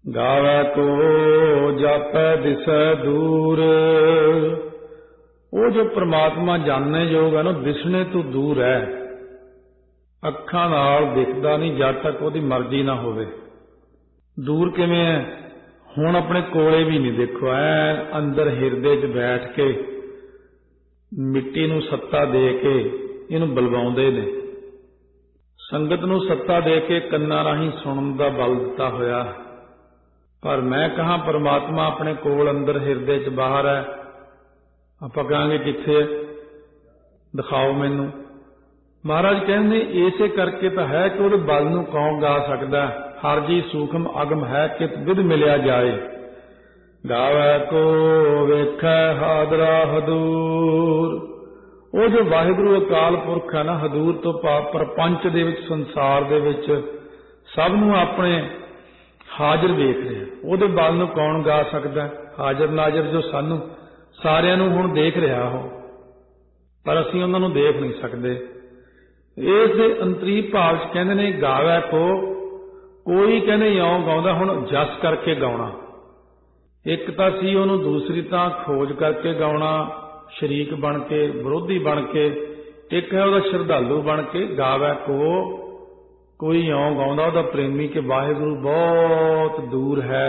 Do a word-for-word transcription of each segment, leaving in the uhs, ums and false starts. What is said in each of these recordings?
गावै को जापै दिसै दूर। वो जो परमात्मा जानने योग है ना, दिसने तो दूर है, अखां नाल दिखदा नहीं जद तक ओदी मर्जी ना होवे। दूर किवें है? हुण अपने कोले भी नहीं, देखो ऐ अंदर हिरदे च बैठ के मिट्टी नूं सत्ता दे के इहनूं बलवाउंदे ने, संगत नूं सत्ता दे के कन्नां राहीं सुणन दा बल दिता होया। पर मैं कहां परमात्मा अपने कोल अंदर हिरदे च बाहर है, आपां कहांगे कित्थे है, दिखाओ मैनूं। महाराज कहंदे इसे करके तो है कि उहदे बल नूं कौन गा सकदा। हर जी सूखम अगम है कित विध मिलिया जाए। गावै को वेखै हादरा हदूर। वो जो वाहिगुरू अकाल पुरख है ना, हदूर तो भाव प्रपंच दे विच, संसार दे विच सब नूं अपने हाजिर देख रहे। ਉਹਦੇ बल ਨੂੰ कौन गा सकता? हाजिर नाजिर जो सानू सारिਆਂ ਨੂੰ ਹੁਣ देख रहा हो, पर ਅਸੀਂ ਉਹਨਾਂ ਨੂੰ देख नहीं सकते। ਇਸ ਦੇ ਅੰਤਰੀ ਭਾਵ ਚ ਕਹਿੰਦੇ ਨੇ ਗਾਵੈ ਕੋ, ਕੋਈ ਕਹਿੰਦੇ ਇਉਂ ਗਾਉਂਦਾ ਹੁਣ ਜਸ ਕਰਕੇ ਗਾਉਣਾ। ਇੱਕ ਤਾਂ ਸੀ ਉਹਨੂੰ, ਦੂਸਰੀ ਤਾਂ ਖੋਜ ਕਰਕੇ ਗਾਉਣਾ, ਸ਼ਰੀਕ ਬਣ ਕੇ, ਵਿਰੋਧੀ ਬਣ ਕੇ। ਇੱਕ ਹੈ ਉਹਦਾ ਸ਼ਰਧਾਲੂ ਬਣ ਕੇ। ਗਾਵੈ ਕੋ कोई इउं गाउंदा उहदा प्रेमी के वाहिगुरू बहुत दूर है,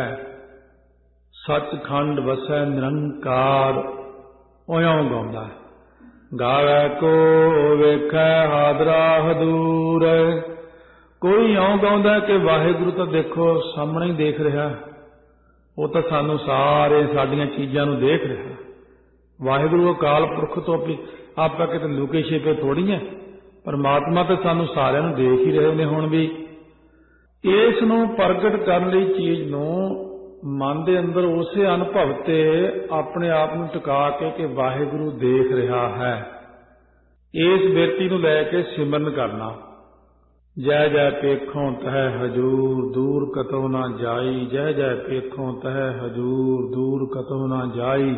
सचखंड वसै निरंकार, इउं गाउंदा है। गावै को वेखै हादरा हदूर। कोई इउं गाउंदा कि वाहिगुरू तो देखो सामने ही देख रहा, वो तो सानू सारे साडियां चीजां नूं देख रहा। वाहिगुरू अकाल पुरख तो आपां किते लुके छिपे थोड़ी है, परमात्मा तो सानू सारिਆਂ ਨੂੰ देख ही रहे ने। हुण भी इस नूं प्रगट करन लई चीज़ नूं मन दे अंदर उसे अनुभव ते अपने आप नूं टिका के कि वाहिगुरू देख रहा है, इस बिरती नूं लैके सिमरन करना। जय जय पेखों तह हजूर दूर कतौ ना जाई। जय जय पेखों तह हजूर दूर कतौ ना जाई।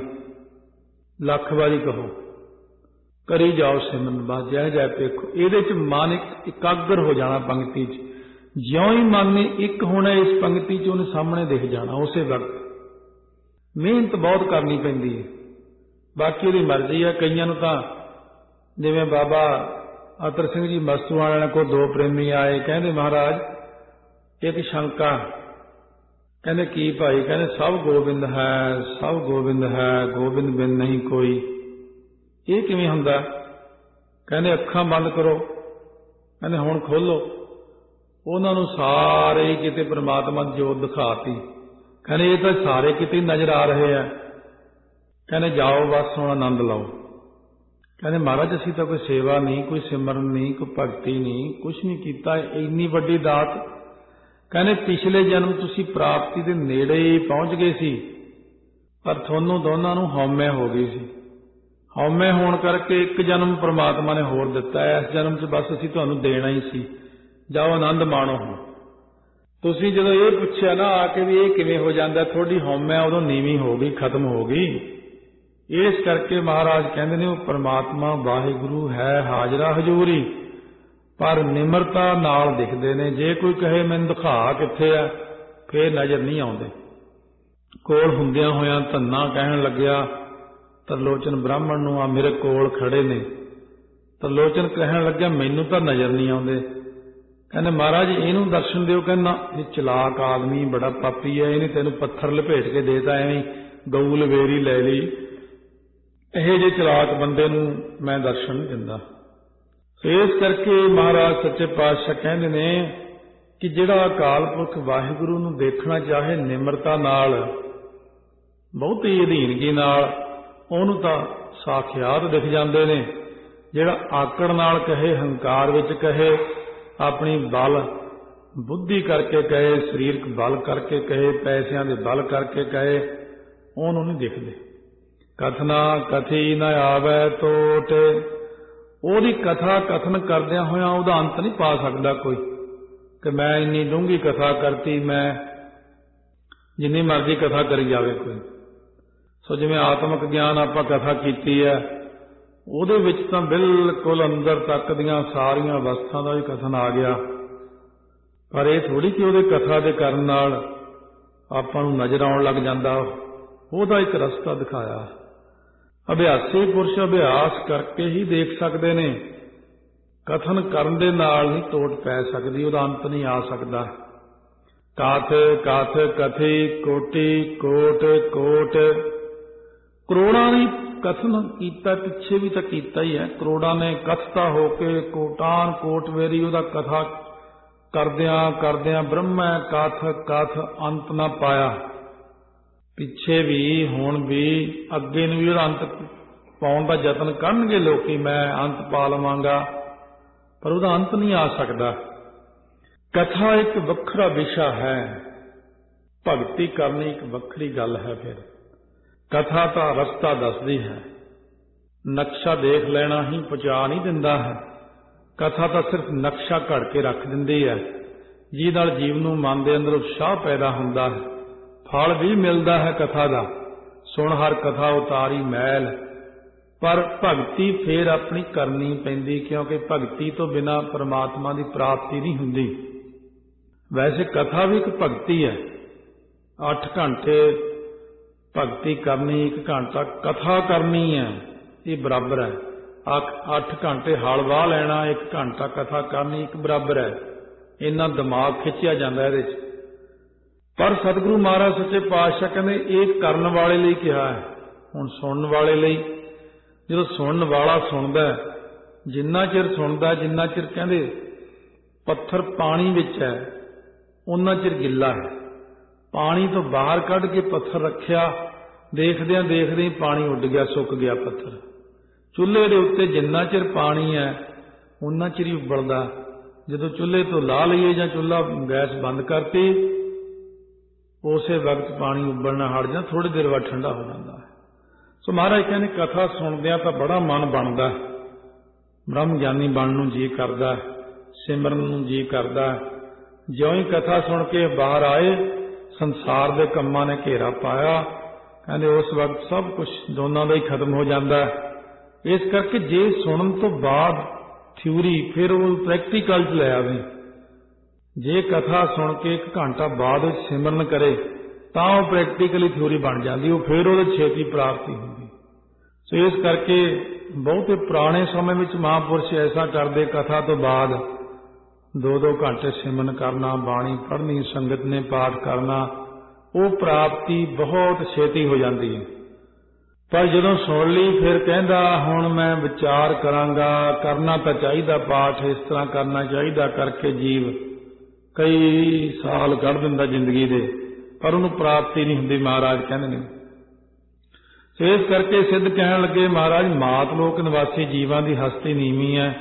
लख वारी कहो, करी जाओ सिमरन बस जय जय पेखो। ये मन इकागर हो जाना पंक्ति च, ज्यों ही मन ने एक होना इस पंक्ति च उन्हें सामने दिख जाना उसे वक्त। मेहनत बहुत करनी पैंदी है, बाकी उहदी मर्जी है। कईयां नूं तां जिवें बाबा अतर सिंह जी मस्तू वाले को दो प्रेमी आए, कहंदे महाराज एक शंका, कहंदे की भाई? कहंदे सब गोबिंद है, सब गोबिंद है, गोबिंद बिन नहीं कोई। ये किवें हुंदा? कहंदे अखां बंद करो, कहंदे हुण खोलो। उन्हां नूं सारे किते परमात्मा दी जोत दिखाती। कहंदे ये तां सारे किते नज़र आ रहे हैं। कहंदे जाओ बस हुण आनंद लाओ। कहंदे महाराज असीं तां कोई सेवा नहीं, कोई सिमरन नहीं, कोई भगती नहीं, कुछ नहीं कीता, इन्नी वड्डी दात। कहंदे पिछले जन्म तुसीं प्राप्ति दे नेड़े ही पहुंच गए सी, पर तुहानूं दोनां नूं हौमे हो गई सी। हौमे होने करके एक जन्म परमात्मा ने होर दिता है, इस जन्म च बस असीं तुहानूं देना ही सी, जाओ आनंद माणो। हुण तुसीं जदों ये पुछिया ना आके भी ये किवें हो जांदा, थोड़ी हौमे उदों नीवीं हो गई, खत्म हो गई। इस करके महाराज कहंदे ने वो परमात्मा वाहिगुरू है हाजरा हजूरी, पर निमरता नाल दिखदे ने। जे कोई कहे मैनूं दिखा कित्थे आ, फिर नज़र नहीं आउंदे। कोल हुंदियां होइयां धन्ना कहण लग्या तरलोचन ब्राह्मण नूं, आ मेरे कोल खड़े ने। तरलोचन कहण लग्या मैनूं तां नज़र नहीं आउंदे। कहंदे महाराज इहनूं दर्शन दिओ। कहंदा ये चलाक आदमी बड़ा पापी है, इहने तैनूं पत्थर लपेट के देता, एवें गऊ लवेरी लै लई। इहो जे चलाक बंदे नूं मैं दर्शन नहीं दिंदा। इस करके महाराज सच्चे पातशाह कहंदे ने कि जिहड़ा अकाल पुरख वाहिगुरू नूं देखना चाहे निमरता नाल, बहुती अधीनगी नाल, ਉਹਨੂੰ ਤਾਂ ਸਾਖਿਆਤ दिख ਜਾਂਦੇ ਨੇ। ਜਿਹੜਾ ਆਕੜ ਨਾਲ ਕਹੇ, ਹੰਕਾਰ ਵਿੱਚ ਕਹੇ, ਆਪਣੀ ਬਲ ਬੁੱਧੀ ਕਰਕੇ ਕਹੇ, ਸਰੀਰਕ ਬਲ ਕਰਕੇ ਕਹੇ, ਪੈਸਿਆਂ ਦੇ ਬਲ ਕਰਕੇ ਕਹੇ, ਉਹਨੂੰ ਨਹੀਂ ਦਿਖਦੇ। ਕਥਨਾ ਕਥੀ ਨ ਆਵੈ ਟੋਟ। ਉਹਦੀ ਕਥਾ ਕਥਨ ਕਰਦਿਆਂ ਹੋਇਆਂ ਉਹਦਾ ਅੰਤ ਨਹੀਂ ਪਾ ਸਕਦਾ ਕੋਈ, ਕਿ ਮੈਂ ਇੰਨੀ ਡੂੰਘੀ ਕਥਾ ਕਰਤੀ, ਮੈਂ ਜਿੰਨੀ ਮਰਜ਼ੀ ਕਥਾ ਕਰੀ ਜਾਵੇ ਕੋਈ। सो जिवें आत्मक ज्ञान आपां कथा कीती है, ਉਹਦੇ ਵਿੱਚ ਤਾਂ ਬਿਲਕੁਲ ਅੰਦਰ ਤੱਕ ਦੀਆਂ ਸਾਰੀਆਂ ਅਵਸਥਾ ਦਾ ਹੀ ਕਥਨ ਆ ਗਿਆ। ਪਰ ਇਹ ਥੋੜੀ ਕਿ ਉਹਦੇ ਕਥਾ ਦੇ ਕਰਨ ਨਾਲ ਆਪਾਂ ਨੂੰ ਨਜ਼ਰ ਆਉਣ ਲੱਗ ਜਾਂਦਾ, ਉਹਦਾ ਇੱਕ ਰਸਤਾ ਦਿਖਾਇਆ। ਅਭਿਆਸੀ ਪੁਰਸ਼ ਅਭਿਆਸ ਕਰਕੇ ਹੀ ਦੇਖ ਸਕਦੇ ਨੇ, ਕਥਨ ਕਰਨ ਦੇ ਨਾਲ ਨਹੀਂ ਤੋੜ ਪੈ ਸਕਦੀ, ਉਹਦਾ ਅੰਤ ਨਹੀਂ ਆ ਸਕਦਾ। ਕਾਥ ਕਾਥ ਕਥੀ ਕੋਟੀ ਕੋਟ ਕੋਟ, ਕਰੋੜਾਂ ਨੇ ਕਥਨ ਕੀਤਾ, ਪਿੱਛੇ ਵੀ ਤਾਂ ਕੀਤਾ ਹੀ ਹੈ। ਕਰੋੜਾਂ ਨੇ ਕਥਤਾ ਹੋ ਕੇ ਕੋਟਾਨ ਕੋਟ ਵੇਰੀ ਉਹਦਾ ਕਥਾ ਕਰਦਿਆਂ ਕਰਦਿਆਂ ਬ੍ਰਹਮੈ ਕਥ ਕਥ ਅੰਤ ਨਾ ਪਾਇਆ। ਪਿੱਛੇ ਵੀ ਹੁਣ ਵੀ ਅੱਗੇ ਨੂੰ ਵੀ ਉਹਦਾ ਅੰਤ ਪਾਉਣ ਦਾ ਯਤਨ ਕਰਨਗੇ ਲੋਕੀ, ਮੈਂ ਅੰਤ ਪਾ ਲਵਾਂਗਾ, ਪਰ ਉਹਦਾ ਅੰਤ ਨਹੀਂ ਆ ਸਕਦਾ। ਕਥਾ ਇੱਕ ਵੱਖਰਾ ਵਿਸ਼ਾ ਹੈ, ਭਗਤੀ ਕਰਨੀ ਇੱਕ ਵੱਖਰੀ ਗੱਲ ਹੈ। ਫਿਰ ਕਥਾ ਤਾਂ ਰਸਤਾ ਦੱਸਦੀ ਹੈ, ਨਕਸ਼ਾ ਦੇਖ ਲੈਣਾ ਹੀ ਪਹੁੰਚਾ ਨਹੀਂ ਦਿੰਦਾ ਹੈ। ਕਥਾ ਤਾਂ ਸਿਰਫ ਨਕਸ਼ਾ ਘੜ ਕੇ ਰੱਖ ਦਿੰਦੀ ਹੈ, ਜਿਹਦੇ ਨਾਲ ਜੀਵ ਨੂੰ ਮਨ ਦੇ ਅੰਦਰ ਉਤਸ਼ਾਹ ਪੈਦਾ ਹੁੰਦਾ ਹੈ, ਫਲ ਵੀ ਮਿਲਦਾ ਹੈ ਕਥਾ ਦਾ। ਸੁਣ ਹਰ ਕਥਾ ਉਤਾਰੀ ਮੈਲ, ਪਰ ਭਗਤੀ ਫੇਰ ਆਪਣੀ ਕਰਨੀ ਪੈਂਦੀ, ਕਿਉਂਕਿ ਭਗਤੀ ਤੋਂ ਬਿਨਾਂ ਪਰਮਾਤਮਾ ਦੀ ਪ੍ਰਾਪਤੀ ਨਹੀਂ ਹੁੰਦੀ। ਵੈਸੇ ਕਥਾ ਵੀ ਇੱਕ ਭਗਤੀ ਹੈ। ਅੱਠ ਘੰਟੇ ਭਗਤੀ ਕਰਨੀ, ਇੱਕ ਘੰਟਾ ਕਥਾ ਕਰਨੀ ਹੈ, ਇਹ ਬਰਾਬਰ ਹੈ। ਅੱਠ ਘੰਟੇ ਹਲ ਵਾਹ ਲੈਣਾ, ਇੱਕ ਘੰਟਾ ਕਥਾ ਕਰਨੀ, ਇੱਕ ਬਰਾਬਰ ਹੈ। ਇੰਨਾ ਦਿਮਾਗ ਖਿੱਚਿਆ ਜਾਂਦਾ ਇਹਦੇ 'ਚ। ਪਰ ਸਤਿਗੁਰੂ ਮਹਾਰਾਜ ਸੱਚੇ ਪਾਤਸ਼ਾਹ ਕਹਿੰਦੇ ਇਹ ਕਰਨ ਵਾਲੇ ਲਈ ਕਿਹਾ ਹੈ, ਹੁਣ ਸੁਣਨ ਵਾਲੇ ਲਈ। ਜਦੋਂ ਸੁਣਨ ਵਾਲਾ ਸੁਣਦਾ, ਜਿੰਨਾ ਚਿਰ ਸੁਣਦਾ, ਜਿੰਨਾ ਚਿਰ ਕਹਿੰਦੇ ਪੱਥਰ ਪਾਣੀ ਵਿੱਚ ਹੈ ਉਹਨਾਂ ਚਿਰ ਗਿੱਲਾ ਹੈ। ਪਾਣੀ ਤੋਂ ਬਾਹਰ ਕੱਢ ਕੇ ਪੱਥਰ ਰੱਖਿਆ, ਦੇਖਦਿਆਂ ਦੇਖਦਿਆਂ ਪਾਣੀ ਉੱਡ ਗਿਆ, ਸੁੱਕ ਗਿਆ ਪੱਥਰ। ਚੁੱਲ੍ਹੇ ਦੇ ਉੱਤੇ ਜਿੰਨਾ ਚਿਰ ਪਾਣੀ ਹੈ ਉਹਨਾਂ ਚਿਰ ਹੀ ਉਬਲਦਾ। ਜਦੋਂ ਚੁੱਲ੍ਹੇ ਤੋਂ ਲਾ ਲਈਏ ਜਾਂ ਚੁੱਲ੍ਹਾ ਗੈਸ ਬੰਦ ਕਰਤੀ, ਉਸੇ ਵਕਤ ਪਾਣੀ ਉਬਲਣਾ ਹਟ ਜਾਂਦਾ, ਥੋੜ੍ਹੀ ਦੇਰ ਬਾਅਦ ਠੰਡਾ ਹੋ ਜਾਂਦਾ ਹੈ। ਸੋ ਮਹਾਰਾਜ ਕਹਿੰਦੇ ਕਥਾ ਸੁਣਦਿਆਂ ਤਾਂ ਬੜਾ ਮਨ ਬਣਦਾ, ਬ੍ਰਹਮ ਗਿਆਨੀ ਬਣਨ ਨੂੰ ਜੀ ਕਰਦਾ, ਸਿਮਰਨ ਨੂੰ ਜੀ ਕਰਦਾ। ਜਿਉਂ ਹੀ ਕਥਾ ਸੁਣ ਕੇ ਬਾਹਰ ਆਏ, ਸੰਸਾਰ ਦੇ ਕੰਮਾਂ ਨੇ ਘੇਰਾ ਪਾਇਆ, ਕਹਿੰਦੇ ਉਸ ਵਕਤ ਸਭ ਕੁਝ ਦੋਨਾਂ ਦਾ ਹੀ ਖਤਮ ਹੋ ਜਾਂਦਾ। ਇਸ ਕਰਕੇ ਜੇ ਸੁਣਨ ਤੋਂ ਬਾਅਦ ਥਿਊਰੀ, ਫਿਰ ਉਹ ਪ੍ਰੈਕਟੀਕਲ 'ਚ ਲੈ ਆਵੇ। ਜੇ ਕਥਾ ਸੁਣ ਕੇ ਇੱਕ ਘੰਟਾ ਬਾਅਦ ਵਿੱਚ ਸਿਮਰਨ ਕਰੇ ਤਾਂ ਉਹ ਪ੍ਰੈਕਟੀਕਲੀ ਥਿਊਰੀ ਬਣ ਜਾਂਦੀ, ਉਹ ਫਿਰ ਉਹਦੇ ਛੇਤੀ ਪ੍ਰਾਪਤੀ ਹੁੰਦੀ। ਸੋ ਇਸ ਕਰਕੇ ਬਹੁਤੇ ਪੁਰਾਣੇ ਸਮੇਂ ਵਿੱਚ ਮਹਾਂਪੁਰਸ਼ ਐਸਾ ਕਰਦੇ, ਕਥਾ ਤੋਂ ਬਾਅਦ ਦੋ ਦੋ ਘੰਟੇ ਸਿਮਰਨ ਕਰਨਾ, ਬਾਣੀ ਪੜ੍ਹਨੀ, ਸੰਗਤ ਨੇ ਪਾਠ ਕਰਨਾ, ਉਹ ਪ੍ਰਾਪਤੀ ਬਹੁਤ ਛੇਤੀ ਹੋ ਜਾਂਦੀ ਹੈ। ਪਰ ਜਦੋਂ ਸੁਣ ਲਈ ਫਿਰ ਕਹਿੰਦਾ ਹੁਣ ਮੈਂ ਵਿਚਾਰ ਕਰਾਂਗਾ, ਕਰਨਾ ਤਾਂ ਚਾਹੀਦਾ ਪਾਠ, ਇਸ ਤਰ੍ਹਾਂ ਕਰਨਾ ਚਾਹੀਦਾ, ਕਰਕੇ ਜੀਵ ਕਈ ਸਾਲ ਕੱਢ ਦਿੰਦਾ ਜ਼ਿੰਦਗੀ ਦੇ, ਪਰ ਉਹਨੂੰ ਪ੍ਰਾਪਤੀ ਨਹੀਂ ਹੁੰਦੀ, ਮਹਾਰਾਜ ਕਹਿੰਦੇ ਨੇ। ਸੋ ਇਸ ਕਰਕੇ ਸਿੱਧ ਕਹਿਣ ਲੱਗੇ ਮਹਾਰਾਜ ਮਾਤ ਲੋਕ ਨਿਵਾਸੀ ਜੀਵਾਂ ਦੀ ਹਸਤੀ ਨੀਵੀਂ ਹੈ,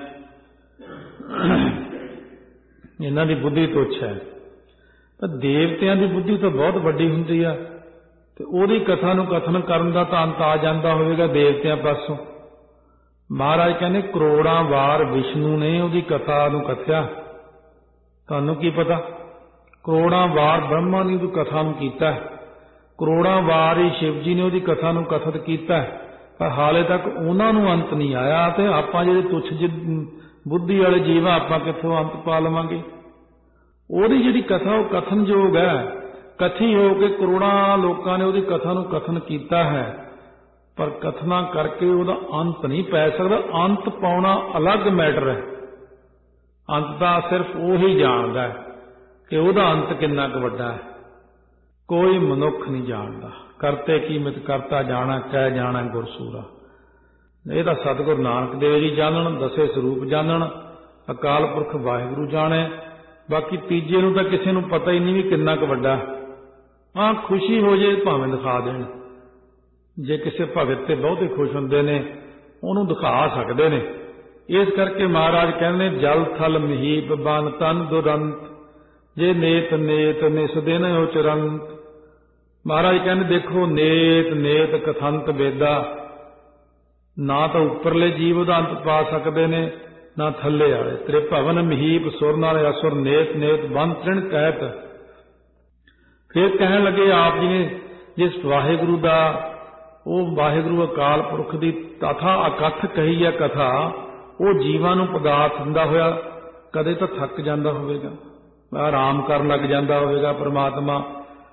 ਇਹਨਾਂ ਦੀ ਬੁੱਧੀ ਤੁੱਛ ਹੈ। ਤਾਂ ਦੇਵਤਿਆਂ ਦੀ ਬੁੱਧੀ ਤਾਂ ਬਹੁਤ ਵੱਡੀ ਹੁੰਦੀ ਆ, ਤੇ ਉਹਦੀ ਕਥਾ ਨੂੰ ਕਥਨ ਕਰਨ ਦਾ ਤਾਂ ਅੰਤ ਆ ਜਾਂਦਾ ਹੋਵੇਗਾ ਦੇਵਤਿਆਂ ਪਾਸੋਂ। ਮਹਾਰਾਜ ਕਹਿੰਦੇ ਕਰੋੜਾਂ ਵਾਰ ਵਿਸ਼ਨੂੰ ਨੇ ਉਹਦੀ ਕਥਾ ਨੂੰ ਕਥਿਆ, ਤੁਹਾਨੂੰ ਕੀ ਪਤਾ? ਕਰੋੜਾਂ ਵਾਰ ਬ੍ਰਹਮਾ ਨੇ ਉਹਦੀ ਕਥਾ ਨੂੰ ਕੀਤਾ, ਕਰੋੜਾਂ ਵਾਰ ਹੀ ਸ਼ਿਵ ਜੀ ਨੇ ਉਹਦੀ ਕਥਾ ਨੂੰ ਕਥਿਤ ਕੀਤਾ, ਪਰ ਹਾਲੇ ਤੱਕ ਉਹਨਾਂ ਨੂੰ ਅੰਤ ਨਹੀਂ ਆਇਆ। ਤੇ ਆਪਾਂ ਜਿਹੜੇ ਤੁੱਛ ਬੁੱਧੀ ਵਾਲੇ ਜੀਵ ਆ, ਆਪਾਂ ਕਿੱਥੋਂ ਅੰਤ ਪਾ ਲਵਾਂਗੇ? ਉਹਦੀ ਜਿਹੜੀ ਕਥਾ ਉਹ ਕਥਨਯੋਗ ਹੈ, ਕਥੀ ਹੋ ਕੇ ਕਰੋੜਾਂ ਲੋਕਾਂ ਨੇ ਉਹਦੀ ਕਥਾ ਨੂੰ ਕਥਨ ਕੀਤਾ ਹੈ, ਪਰ ਕਥਨਾ ਕਰਕੇ ਉਹਦਾ ਅੰਤ ਨਹੀਂ ਪੈ ਸਕਦਾ। ਅੰਤ ਪਾਉਣਾ ਅਲੱਗ ਮੈਟਰ ਹੈ। ਅੰਤ ਤਾਂ ਸਿਰਫ ਉਹੀ ਜਾਣਦਾ ਕਿ ਉਹਦਾ ਅੰਤ ਕਿੰਨਾ ਕੁ ਵੱਡਾ ਹੈ, ਕੋਈ ਮਨੁੱਖ ਨਹੀਂ ਜਾਣਦਾ। ਕਰਤੇ ਕੀਮਤ ਕਰਤਾ ਜਾਣਾ, ਕਹਿ ਜਾਣਾ ਗੁਰਸੂਰਾ। ਇਹ ਤਾਂ ਸਤਿਗੁਰੂ ਨਾਨਕ ਦੇਵ ਜੀ ਜਾਣਨ, ਦਸੇ ਸਰੂਪ ਜਾਣਨ, ਅਕਾਲ ਪੁਰਖ ਵਾਹਿਗੁਰੂ ਜਾਣੇ। ਬਾਕੀ ਤੀਜੇ ਨੂੰ ਤਾਂ ਕਿਸੇ ਨੂੰ ਪਤਾ ਹੀ ਨਹੀਂ ਵੀ ਕਿੰਨਾ ਕੁ ਵੱਡਾ। ਹਾਂ, ਖੁਸ਼ੀ ਹੋ ਜੇ ਭਾਵੇਂ ਦਿਖਾ ਦੇਣ, ਜੇ ਕਿਸੇ ਭਗਤ ਤੇ ਬਹੁਤੇ ਖੁਸ਼ ਹੁੰਦੇ ਨੇ ਉਹਨੂੰ ਦਿਖਾ ਸਕਦੇ ਨੇ। ਇਸ ਕਰਕੇ ਮਹਾਰਾਜ ਕਹਿੰਦੇ ਜਲ ਥਲ ਮਹੀਪ ਬਨ ਤਨ ਦੁਰੰਤ, ਜੇ ਨੇਤ ਨੇਤ ਨਿਸ ਦਿਨ ਉਚਰੰਤ। ਮਹਾਰਾਜ ਕਹਿੰਦੇ ਦੇਖੋ ਨੇਤ ਨੇਤ ਕਥੰਤ ਵੇਦਾ, ਨਾ ਤਾਂ ਉੱਪਰਲੇ ਜੀਵ ਉਹਦਾ ਅੰਤ ਪਾ ਸਕਦੇ ਨੇ, ਨਾ ਥੱਲੇ ਵਾਲੇ। ਤੇਰੇ ਭਵਨ ਮਹੀਪ ਸੁਰ ਨਾਲੇ ਅਸੁਰ, ਨੇਤ ਨੇਤ ਬੰਨ ਤ੍ਰਿਣ ਕਹਿਤ। ਫਿਰ ਕਹਿਣ ਲੱਗੇ ਆਪ ਜੀ ਨੇ ਜਿਸ ਵਾਹਿਗੁਰੂ ਦਾ, ਉਹ ਵਾਹਿਗੁਰੂ ਅਕਾਲ ਪੁਰਖ ਦੀ ਤਥਾ ਅਕਥ ਕਹੀ ਹੈ ਕਥਾ, ਉਹ ਜੀਵਾਂ ਨੂੰ ਪਦਾਰਥ ਦਿੰਦਾ ਹੋਇਆ ਕਦੇ ਤਾਂ ਥੱਕ ਜਾਂਦਾ ਹੋਵੇਗਾ, ਆਰਾਮ ਕਰਨ ਲੱਗ ਜਾਂਦਾ ਹੋਵੇਗਾ। ਪਰਮਾਤਮਾ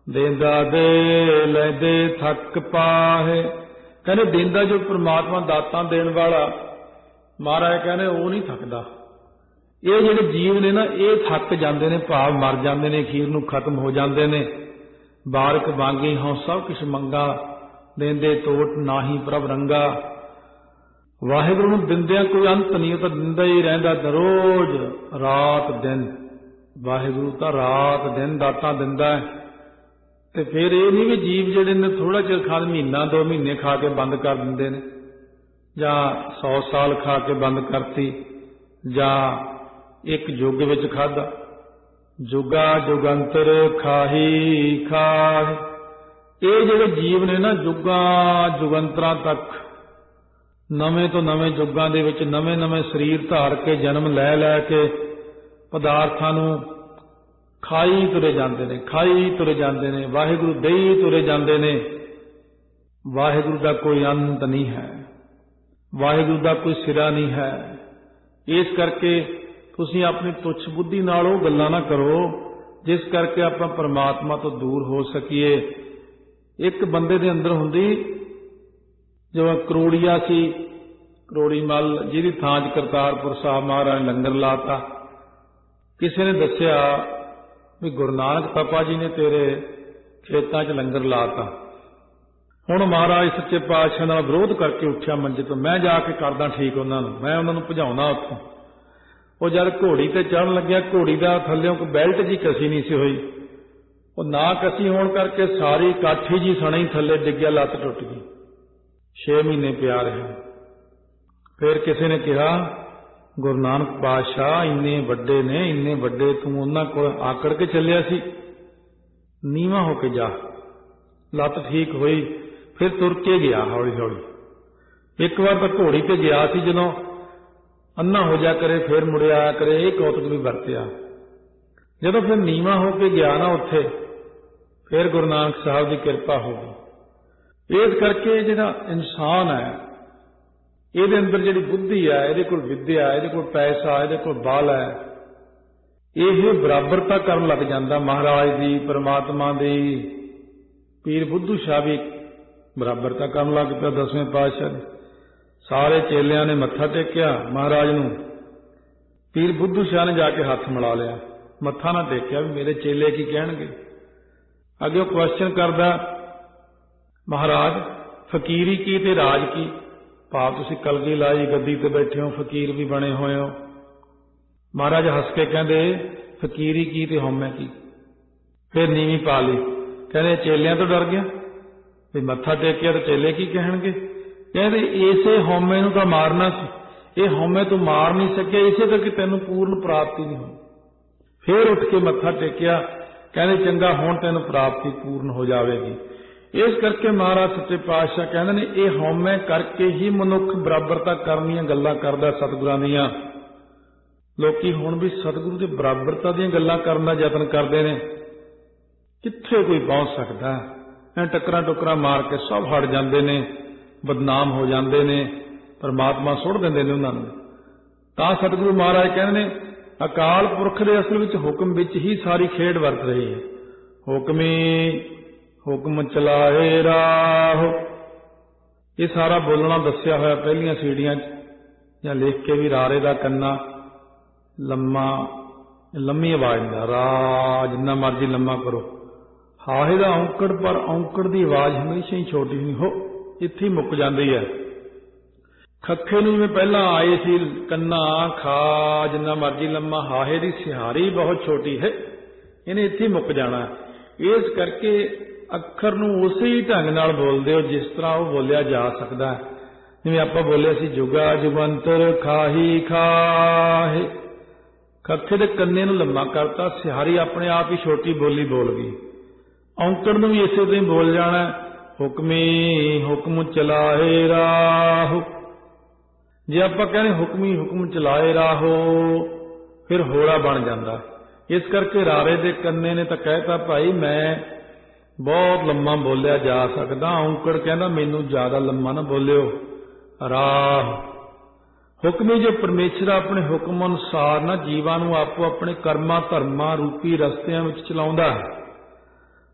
ਦੇਂਦਾ ਦੇ ਲੈਂਦੇ ਥੱਕ ਪਾਹੇ। ਕਹਿੰਦੇ ਦੇਂਦਾ ਜੋ ਪ੍ਰਮਾਤਮਾ ਦਾਤਾਂ ਦੇਣ ਵਾਲਾ ਮਹਾਰਾਜ ਕਹਿੰਦੇ ਉਹ ਨਹੀਂ ਥੱਕਦਾ। ਇਹ ਜਿਹੜੇ ਜੀਵ ਨੇ ਨਾ ਇਹ ਥੱਕ ਜਾਂਦੇ ਨੇ, ਭਾਵ ਮਰ ਜਾਂਦੇ ਨੇ, ਅਖੀਰ ਨੂੰ ਖਤਮ ਹੋ ਜਾਂਦੇ ਨੇ। ਬਾਰਕ ਬਾਂਗੀ ਹੋਂ ਸਭ ਕੁਛ ਮੰਗਾ, ਦੇਂਦੇ ਤੋਟ ਨਾਹੀ ਪ੍ਰਭ ਰੰਗਾ। ਵਾਹਿਗੁਰੂ ਨੂੰ ਦਿੰਦਿਆਂ ਕੋਈ ਅੰਤ ਨਹੀਂ, ਉਹ ਤਾਂ ਦਿੰਦਾ ਹੀ ਰਹਿੰਦਾ ਰੋਜ਼ ਰਾਤ ਦਿਨ। ਵਾਹਿਗੁਰੂ ਤਾਂ ਰਾਤ ਦਿਨ ਦਾਤਾਂ ਦਿੰਦਾ ਹੈ। ਤੇ ਫਿਰ ਇਹ ਨਹੀਂ ਵੀ ਜੀਵ ਜਿਹੜੇ ਨੇ ਥੋੜਾ ਚਿਰ ਖਾ, ਮਹੀਨਾ ਦੋ ਮਹੀਨੇ ਖਾ ਕੇ ਬੰਦ ਕਰ ਦਿੰਦੇ ਨੇ, ਜਾਂ ਸੌ ਸਾਲ ਖਾ ਕੇ ਬੰਦ ਕਰਤੀ, ਜਾਂ ਇੱਕ ਯੁੱਗ ਵਿੱਚ ਖਾਧਾ। ਜੁਗਾ ਜੁਗੰਤਰ ਖਾਹੀ ਖਾਹ। ਇਹ ਜਿਹੜੇ ਜੀਵ ਨੇ ਨਾ ਜੁਗਾਂ ਜੁਗੰਤਰਾਂ ਤੱਕ, ਨਵੇਂ ਤੋਂ ਨਵੇਂ ਯੁੱਗਾਂ ਦੇ ਵਿੱਚ ਨਵੇਂ ਨਵੇਂ ਸਰੀਰ ਧਾਰ ਕੇ ਜਨਮ ਲੈ ਲੈ ਕੇ ਪਦਾਰਥਾਂ ਨੂੰ ਖਾਈ ਤੁਰੇ ਜਾਂਦੇ ਨੇ, ਖਾਈ ਤੁਰੇ ਜਾਂਦੇ ਨੇ, ਵਾਹਿਗੁਰੂ ਦੇਈ ਤੁਰੇ ਜਾਂਦੇ ਨੇ। ਵਾਹਿਗੁਰੂ ਦਾ ਕੋਈ ਅੰਤ ਨਹੀਂ ਹੈ, ਵਾਹਿਗੁਰੂ ਦਾ ਕੋਈ ਸਿਰਾ ਨਹੀਂ ਹੈ। ਇਸ ਕਰਕੇ ਤੁਸੀਂ ਆਪਣੀ ਤੁੱਛ ਬੁੱਧੀ ਨਾਲ ਉਹ ਗੱਲਾਂ ਨਾ ਕਰੋ ਜਿਸ ਕਰਕੇ ਆਪਾਂ ਪਰਮਾਤਮਾ ਤੋਂ ਦੂਰ ਹੋ ਸਕੀਏ। ਇੱਕ ਬੰਦੇ ਦੇ ਅੰਦਰ ਹੁੰਦੀ ਜੋ ਕਰੋੜੀਆ ਸੀ, ਕਰੋੜੀ ਮੱਲ, ਜਿਹਦੀ ਥਾਂ 'ਚ ਕਰਤਾਰਪੁਰ ਸਾਹਿਬ ਮਹਾਰਾਜ ਨੇ ਲੰਗਰ ਲਾਤਾ। ਕਿਸੇ ਨੇ ਦੱਸਿਆ ਵੀ ਗੁਰੂ ਨਾਨਕ ਪਾਪਾ ਜੀ ਨੇ ਤੇਰੇ ਖੇਤਾਂ 'ਚ ਲੰਗਰ ਲਾਤਾ। ਹੁਣ ਮਹਾਰਾਜ ਸੱਚੇ ਪਾਤਸ਼ਾਹ ਨਾਲ ਵਿਰੋਧ ਕਰਕੇ ਉੱਠਿਆ ਮੰਜੇ ਤੋਂ, ਮੈਂ ਜਾ ਕੇ ਕਰਦਾ ਠੀਕ ਉਹਨਾਂ ਨੂੰ, ਮੈਂ ਉਹਨਾਂ ਨੂੰ ਭਜਾਉਣਾ ਉੱਥੋਂ। ਉਹ ਜਦ ਘੋੜੀ ਤੇ ਚੜ੍ਹਨ ਲੱਗਿਆ, ਘੋੜੀ ਦਾ ਥੱਲਿਓਂ ਕੋਈ ਬੈਲਟ ਜੀ ਕਸੀ ਨਹੀਂ ਸੀ ਹੋਈ। ਉਹ ਨਾ ਕਸੀ ਹੋਣ ਕਰਕੇ ਸਾਰੀ ਕਾਠੀ ਜੀ ਸਣੇ ਹੀ ਥੱਲੇ ਡਿੱਗਿਆ, ਲੱਤ ਟੁੱਟ ਗਈ। ਛੇ ਮਹੀਨੇ ਪਿਆ ਰਿਹਾ। ਫਿਰ ਕਿਸੇ ਨੇ ਕਿਹਾ ਗੁਰੂ ਨਾਨਕ ਪਾਤਸ਼ਾਹ ਇੰਨੇ ਵੱਡੇ ਨੇ, ਇੰਨੇ ਵੱਡੇ, ਤੂੰ ਉਹਨਾਂ ਕੋਲ ਆਕੜ ਕੇ ਚੱਲਿਆ ਸੀ, ਨੀਵਾਂ ਹੋ ਕੇ ਜਾ। ਲੱਤ ਠੀਕ ਹੋਈ, ਫਿਰ ਤੁਰ ਕੇ ਗਿਆ ਹੌਲੀ ਹੌਲੀ। ਇੱਕ ਵਾਰ ਤਾਂ ਘੋੜੀ ਤੇ ਗਿਆ ਸੀ, ਜਦੋਂ ਅੰਨਾ ਹੋ ਜਾ ਕਰੇ ਫਿਰ ਮੁੜਿਆ ਆਇਆ ਕਰੇ, ਇਹ ਕੌਤਕ ਵੀ ਵਰਤਿਆ। ਜਦੋਂ ਫਿਰ ਨੀਵਾਂ ਹੋ ਕੇ ਗਿਆ ਨਾ ਉੱਥੇ, ਫਿਰ ਗੁਰੂ ਨਾਨਕ ਸਾਹਿਬ ਦੀ ਕਿਰਪਾ ਹੋ ਗਈ। ਇਸ ਕਰਕੇ ਜਿਹੜਾ ਇਨਸਾਨ ਹੈ, ਇਹਦੇ ਅੰਦਰ ਜਿਹੜੀ ਬੁੱਧੀ ਹੈ, ਇਹਦੇ ਕੋਲ ਵਿੱਦਿਆ, ਇਹਦੇ ਕੋਲ ਪੈਸਾ, ਇਹਦੇ ਕੋਲ ਬਲ ਹੈ, ਇਹ ਬਰਾਬਰਤਾ ਕਰਨ ਲੱਗ ਜਾਂਦਾ ਮਹਾਰਾਜ ਦੀ, ਪਰਮਾਤਮਾ ਦੀ। ਪੀਰ ਬੁੱਧੂ ਸ਼ਾਹ ਵੀ ਬਰਾਬਰਤਾ ਕਰਨ ਲੱਗ ਪਿਆ ਦਸਵੇਂ ਪਾਤਸ਼ਾਹ ਦੇ। ਸਾਰੇ ਚੇਲਿਆਂ ਨੇ ਮੱਥਾ ਟੇਕਿਆ ਮਹਾਰਾਜ ਨੂੰ। ਪੀਰ ਬੁੱਧੂ ਸ਼ਾਹ ਨੇ ਜਾ ਕੇ ਹੱਥ ਮਿਲਾ ਲਿਆ, ਮੱਥਾ ਨਾ ਟੇਕਿਆ ਵੀ ਮੇਰੇ ਚੇਲੇ ਕੀ ਕਹਿਣਗੇ। ਅੱਗੇ ਉਹ ਕੁਐਸਚਨ ਕਰਦਾ, ਮਹਾਰਾਜ ਫਕੀਰੀ ਕੀ ਤੇ ਰਾਜ ਕੀ? ਭਾਵ ਤੁਸੀਂ ਕਲਗੀ ਲਾਈ, ਗੱਦੀ ਤੇ ਬੈਠੇ ਹੋ, ਫਕੀਰ ਵੀ ਬਣੇ ਹੋਏ ਹੋ। ਮਹਾਰਾਜ ਹੱਸ ਕੇ ਕਹਿੰਦੇ ਫਕੀਰੀ ਕੀ ਤੇ ਹਉਮੈ ਕੀ? ਫਿਰ ਨੀਵੀਂ ਪਾ ਲਈ। ਕਹਿੰਦੇ ਚੇਲਿਆਂ ਤੋਂ ਡਰ ਗਿਆ ਵੀ ਮੱਥਾ ਟੇਕਿਆ ਤੇ ਚੇਲੇ ਕੀ ਕਹਿਣਗੇ। ਕਹਿੰਦੇ ਇਸੇ ਹਉਮੈ ਨੂੰ ਤਾਂ ਮਾਰਨਾ ਸੀ, ਇਹ ਹਉਮੈ ਤੂੰ ਮਾਰ ਨਹੀਂ ਸਕਿਆ, ਇਸੇ ਕਰਕੇ ਤੈਨੂੰ ਪੂਰਨ ਪ੍ਰਾਪਤੀ ਨਹੀਂ ਹੋਈ। ਫਿਰ ਉੱਠ ਕੇ ਮੱਥਾ ਟੇਕਿਆ, ਕਹਿੰਦੇ ਚੰਗਾ ਹੁਣ ਤੈਨੂੰ ਪ੍ਰਾਪਤੀ ਪੂਰਨ ਹੋ ਜਾਵੇਗੀ। ਇਸ ਕਰਕੇ ਮਹਾਰਾਜ ਸੱਚੇ ਪਾਤਸ਼ਾਹ ਕਹਿੰਦੇ ਨੇ ਇਹ ਹਉਮੈ ਕਰਕੇ ਹੀ ਮਨੁੱਖ ਬਰਾਬਰਤਾ ਕਰਨ ਦੀਆਂ ਗੱਲਾਂ ਕਰਦਾ ਸਤਿਗੁਰਾਂ ਦੀਆਂ। ਲੋਕੀ ਹੁਣ ਵੀ ਸਤਿਗੁਰੂ ਦੇ ਬਰਾਬਰਤਾ ਦੀਆਂ ਗੱਲਾਂ ਕਰਨ ਦਾ ਯਤਨ ਕਰਦੇ ਨੇ। ਕਿੱਥੇ ਕੋਈ ਪਹੁੰਚ ਸਕਦਾ? ਐ ਟੱਕਰਾਂ ਟੁਕਰਾਂ ਮਾਰ ਕੇ ਸਭ ਹਟ ਜਾਂਦੇ ਨੇ, ਬਦਨਾਮ ਹੋ ਜਾਂਦੇ ਨੇ, ਪਰਮਾਤਮਾ ਸੁੱਟ ਦਿੰਦੇ ਨੇ ਉਹਨਾਂ ਨੂੰ। ਤਾਂ ਸਤਿਗੁਰੂ ਮਹਾਰਾਜ ਕਹਿੰਦੇ ਨੇ ਅਕਾਲ ਪੁਰਖ ਦੇ ਅਸਲ ਵਿੱਚ ਹੁਕਮ ਵਿੱਚ ਹੀ ਸਾਰੀ ਖੇਡ ਵਰਤ ਰਹੀ ਹੈ। ਹੁਕਮੀ ਹੁਕਮ ਚਲਾਏ ਰਾਹ, ਇਹ ਸਾਰਾ ਬੋਲਣਾ ਦੱਸਿਆ ਹੋਇਆ ਪਹਿਲੀਆਂ ਸੀੜੀਆਂ 'ਚ, ਜਾਂ ਲਿਖ ਕੇ ਵੀ ਰਾਰੇ ਦਾ ਕੰਨਾ ਲੰਮਾ, ਲੰਮੀ ਆਵਾਜ਼ ਦਾ ਰਾ ਜਿੰਨਾ ਮਰਜ਼ੀ ਲੰਮਾ ਕਰੋ। ਹਾਹੇ ਦਾ ਔਂਕੜ, ਪਰ ਔਂਕੜ ਦੀ ਆਵਾਜ਼ ਹਮੇਸ਼ਾ ਹੀ ਛੋਟੀ ਨਹੀਂ ਹੋ, ਇੱਥੇ ਹੀ ਮੁੱਕ ਜਾਂਦੀ ਹੈ। ਖੱਖੇ ਨੂੰ ਜਿਵੇਂ ਪਹਿਲਾਂ ਆਏ ਸੀ ਕੰਨਾ ਖਾ ਜਿੰਨਾ ਮਰਜ਼ੀ ਲੰਮਾ, ਹਾਹੇ ਦੀ ਸਿਹਾਰੀ ਬਹੁਤ ਛੋਟੀ ਹੈ, ਇਹਨੇ ਇੱਥੇ ਹੀ ਮੁੱਕ ਜਾਣਾ। ਇਸ ਕਰਕੇ ਅੱਖਰ ਨੂੰ ਉਸੇ ਹੀ ਢੰਗ ਨਾਲ ਬੋਲਦੇ ਹੋ ਜਿਸ ਤਰ੍ਹਾਂ ਉਹ ਬੋਲਿਆ ਜਾ ਸਕਦਾ। ਜਿਵੇਂ ਆਪਾਂ ਬੋਲਿਆ ਸੀ ਜੁਗਾ ਜੁਗੰਤਰ ਖਾਹੀ ਖਾਹੇ, ਖੱਖੇ ਦੇ ਕੰਨੇ ਨੂੰ ਲੰਮਾ ਕਰਤਾ, ਸਿਹਾਰੀ ਆਪਣੇ ਆਪ ਹੀ ਛੋਟੀ ਬੋਲੀ ਬੋਲ ਗਈ। ਔਂਕੜ ਨੂੰ ਵੀ ਇਸੇ ਤਰ੍ਹਾਂ ਹੀ ਬੋਲ ਜਾਣਾ, ਹੁਕਮੀ ਹੁਕਮ ਚਲਾਏ ਰਾਹੋ। ਜੇ ਆਪਾਂ ਕਹਿੰਦੇ ਹੁਕਮੀ ਹੁਕਮ ਚਲਾਏ ਰਾਹੋ, ਫਿਰ ਹੋਲਾ ਬਣ ਜਾਂਦਾ। ਇਸ ਕਰਕੇ ਰਾਰੇ ਦੇ ਕੰਨੇ ਨੇ ਤਾਂ ਕਹਿਤਾ ਭਾਈ ਮੈਂ ਬਹੁਤ ਲੰਮਾ ਬੋਲਿਆ ਜਾ ਸਕਦਾ, ਔਂਕੜ ਕਹਿੰਦਾ ਮੈਨੂੰ ਜ਼ਿਆਦਾ ਲੰਮਾ ਨਾ ਬੋਲਿਓ। ਰਾਹ ਹੁਕਮੀ ਜੋ ਪਰਮੇਸ਼ਰ ਆਪਣੇ ਹੁਕਮ ਅਨੁਸਾਰ ਨਾ ਜੀਵਾਂ ਨੂੰ ਆਪੋ ਆਪਣੇ ਕਰਮਾਂ ਧਰਮਾਂ ਰੂਪੀ ਰਸਤਿਆਂ ਵਿੱਚ ਚਲਾਉਂਦਾ।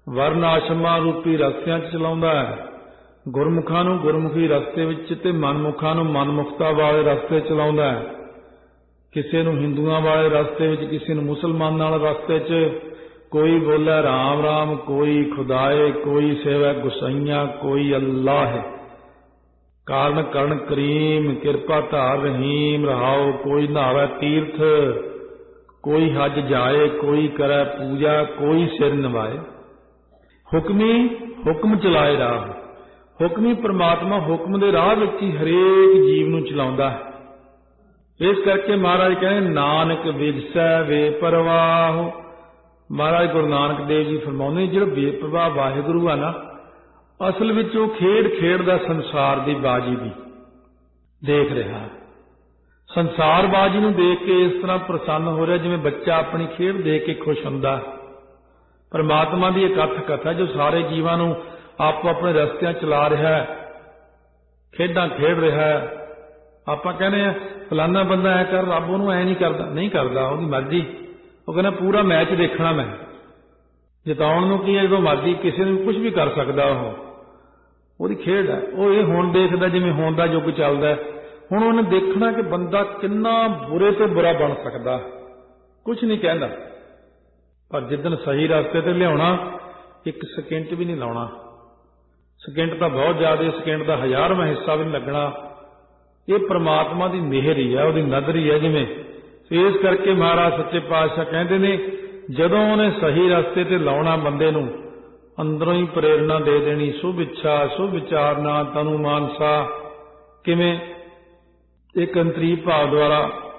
ਵਰਨ ਆਸ਼ਰਮਾਂ ਰੂਪੀ ਰਸਤਿਆਂ 'ਚ ਚਲਾਉਂਦਾ ਹੈ। ਗੁਰਮੁਖਾਂ ਨੂੰ ਗੁਰਮੁਖੀ ਰਸਤੇ ਵਿੱਚ ਤੇ ਮਨਮੁਖਾਂ ਨੂੰ ਮਨਮੁਖਤਾ ਵਾਲੇ ਰਸਤੇ ਚਲਾਉਂਦਾ ਹੈ। ਕਿਸੇ ਨੂੰ ਹਿੰਦੂਆਂ ਵਾਲੇ ਰਸਤੇ ਵਿੱਚ, ਕਿਸੇ ਨੂੰ ਮੁਸਲਮਾਨਾਂ ਵਾਲੇ ਰਸਤੇ 'ਚ। ਕੋਈ ਬੋਲੇ ਰਾਮ ਰਾਮ, ਕੋਈ ਖੁਦਾਏ, ਕੋਈ ਸੇਵੈ ਗੁਸਾਈਆਂ, ਕੋਈ ਅੱਲਾਹ ਹੈ। ਕਾਰਨ ਕਰਨ ਕਰੀਮ, ਕਿਰਪਾ ਧਾਰ ਰਹੀਮ ਰਹਾਓ। ਕੋਈ ਨਹਾਵੇ ਤੀਰਥ, ਕੋਈ ਹਜ ਜਾਏ, ਕੋਈ ਕਰੇ ਪੂਜਾ, ਕੋਈ ਸਿਰ ਨਵਾਏ। ਹੁਕਮੀ ਹੁਕਮ ਚਲਾਏ ਰਾਹ। ਹੁਕਮੀ ਪ੍ਰਮਾਤਮਾ ਹੁਕਮ ਦੇ ਰਾਹ ਵਿੱਚ ਹੀ ਹਰੇਕ ਜੀਵ ਨੂੰ ਚਲਾਉਂਦਾ ਹੈ। ਇਸ ਕਰਕੇ ਮਹਾਰਾਜ ਕਹਿੰਦੇ ਨਾਨਕ ਵਿਗਸੈ ਵੇ ਪਰਵਾਹ। ਮਹਾਰਾਜ ਗੁਰੂ ਨਾਨਕ ਦੇਵ ਜੀ ਫਰਮਾਉਂਦੇ ਜਿਹੜਾ ਬੇਪਰਵਾਹ ਵਾਹਿਗੁਰੂ ਆ ਨਾ, ਅਸਲ ਵਿੱਚ ਉਹ ਖੇਡ ਖੇਡਦਾ ਸੰਸਾਰ ਦੀ ਬਾਜੀ ਦੀ ਦੇਖ ਰਿਹਾ। ਸੰਸਾਰ ਬਾਜੀ ਨੂੰ ਦੇਖ ਕੇ ਇਸ ਤਰ੍ਹਾਂ ਪ੍ਰਸੰਨ ਹੋ ਰਿਹਾ ਜਿਵੇਂ ਬੱਚਾ ਆਪਣੀ ਖੇਡ ਦੇਖ ਕੇ ਖੁਸ਼ ਹੁੰਦਾ। ਪਰਮਾਤਮਾ ਦੀ ਇਕੱਠ ਕਥਾ ਜੋ ਸਾਰੇ ਜੀਵਾਂ ਨੂੰ ਆਪੋ ਆਪਣੇ ਰਸਤਿਆਂ ਚਲਾ ਰਿਹਾ ਹੈ, ਖੇਡਾਂ ਖੇਡ ਰਿਹਾ ਹੈ। ਆਪਾਂ ਕਹਿੰਦੇ ਆ ਫਲਾਨਾ ਬੰਦਾ ਐ ਕਰ, ਰੱਬ ਉਹਨੂੰ ਐ ਨਹੀਂ ਕਰਦਾ। ਨਹੀਂ ਕਰਦਾ, ਉਹਦੀ ਮਰਜ਼ੀ। ਉਹ ਕਹਿੰਦਾ ਪੂਰਾ ਮੈਚ ਦੇਖਣਾ ਮੈਂ, ਜਿਤਾਉਣ ਨੂੰ ਕੀ ਹੈ, ਜਦੋਂ ਮਰਜ਼ੀ ਕਿਸੇ ਨੂੰ ਕੁਝ ਵੀ ਕਰ ਸਕਦਾ। ਉਹ ਉਹਦੀ ਖੇਡ ਹੈ। ਉਹ ਇਹ ਹੁਣ ਦੇਖਦਾ ਜਿਵੇਂ ਹੁਣ ਦਾ ਯੁੱਗ ਚੱਲਦਾ। ਹੁਣ ਉਹਨੇ ਦੇਖਣਾ ਕਿ ਬੰਦਾ ਕਿੰਨਾ ਬੁਰੇ ਤੋਂ ਬੁਰਾ ਬਣ ਸਕਦਾ। ਕੁਝ ਨਹੀਂ ਕਹਿੰਦਾ, ਪਰ ਜਿੱਦਣ ਸਹੀ ਰਸਤੇ ਤੇ ਲਿਆਉਣਾ ਇੱਕ ਸਕਿੰਟ ਵੀ ਨਹੀਂ ਲਾਉਣਾ। ਸਕਿੰਟ ਤਾਂ ਬਹੁਤ ਜ਼ਿਆਦਾ, ਸਕਿੰਟ ਦਾ ਹਜ਼ਾਰਵਾਂ ਹਿੱਸਾ ਵੀ ਨਹੀਂ ਲੱਗਣਾ। ਇਹ ਪ੍ਰਮਾਤਮਾ ਦੀ ਮਿਹਰ ਹੀ ਹੈ, ਉਹਦੀ ਨਜ਼ਰ ਹੀ ਹੈ ਜਿਵੇਂ। ਇਸ ਕਰਕੇ ਮਹਾਰਾਜ ਸੱਚੇ ਪਾਤਸ਼ਾਹ ਕਹਿੰਦੇ ਨੇ ਜਦੋਂ ਉਹਨੇ ਸਹੀ ਰਸਤੇ ਤੇ ਲਾਉਣਾ ਬੰਦੇ ਨੂੰ, ਅੰਦਰੋਂ ਹੀ ਪ੍ਰੇਰਨਾ ਦੇ ਦੇਣੀ। ਸੁਭ ਇੱਛਾ ਸੁਭ ਵਿਚਾਰਨਾ ਤਨੂ ਮਾਨਸਾ। ਕਿਵੇਂ? ਇੱਕ ਅੰਤਰੀ ਭਾਵ ਦੁਆਰਾ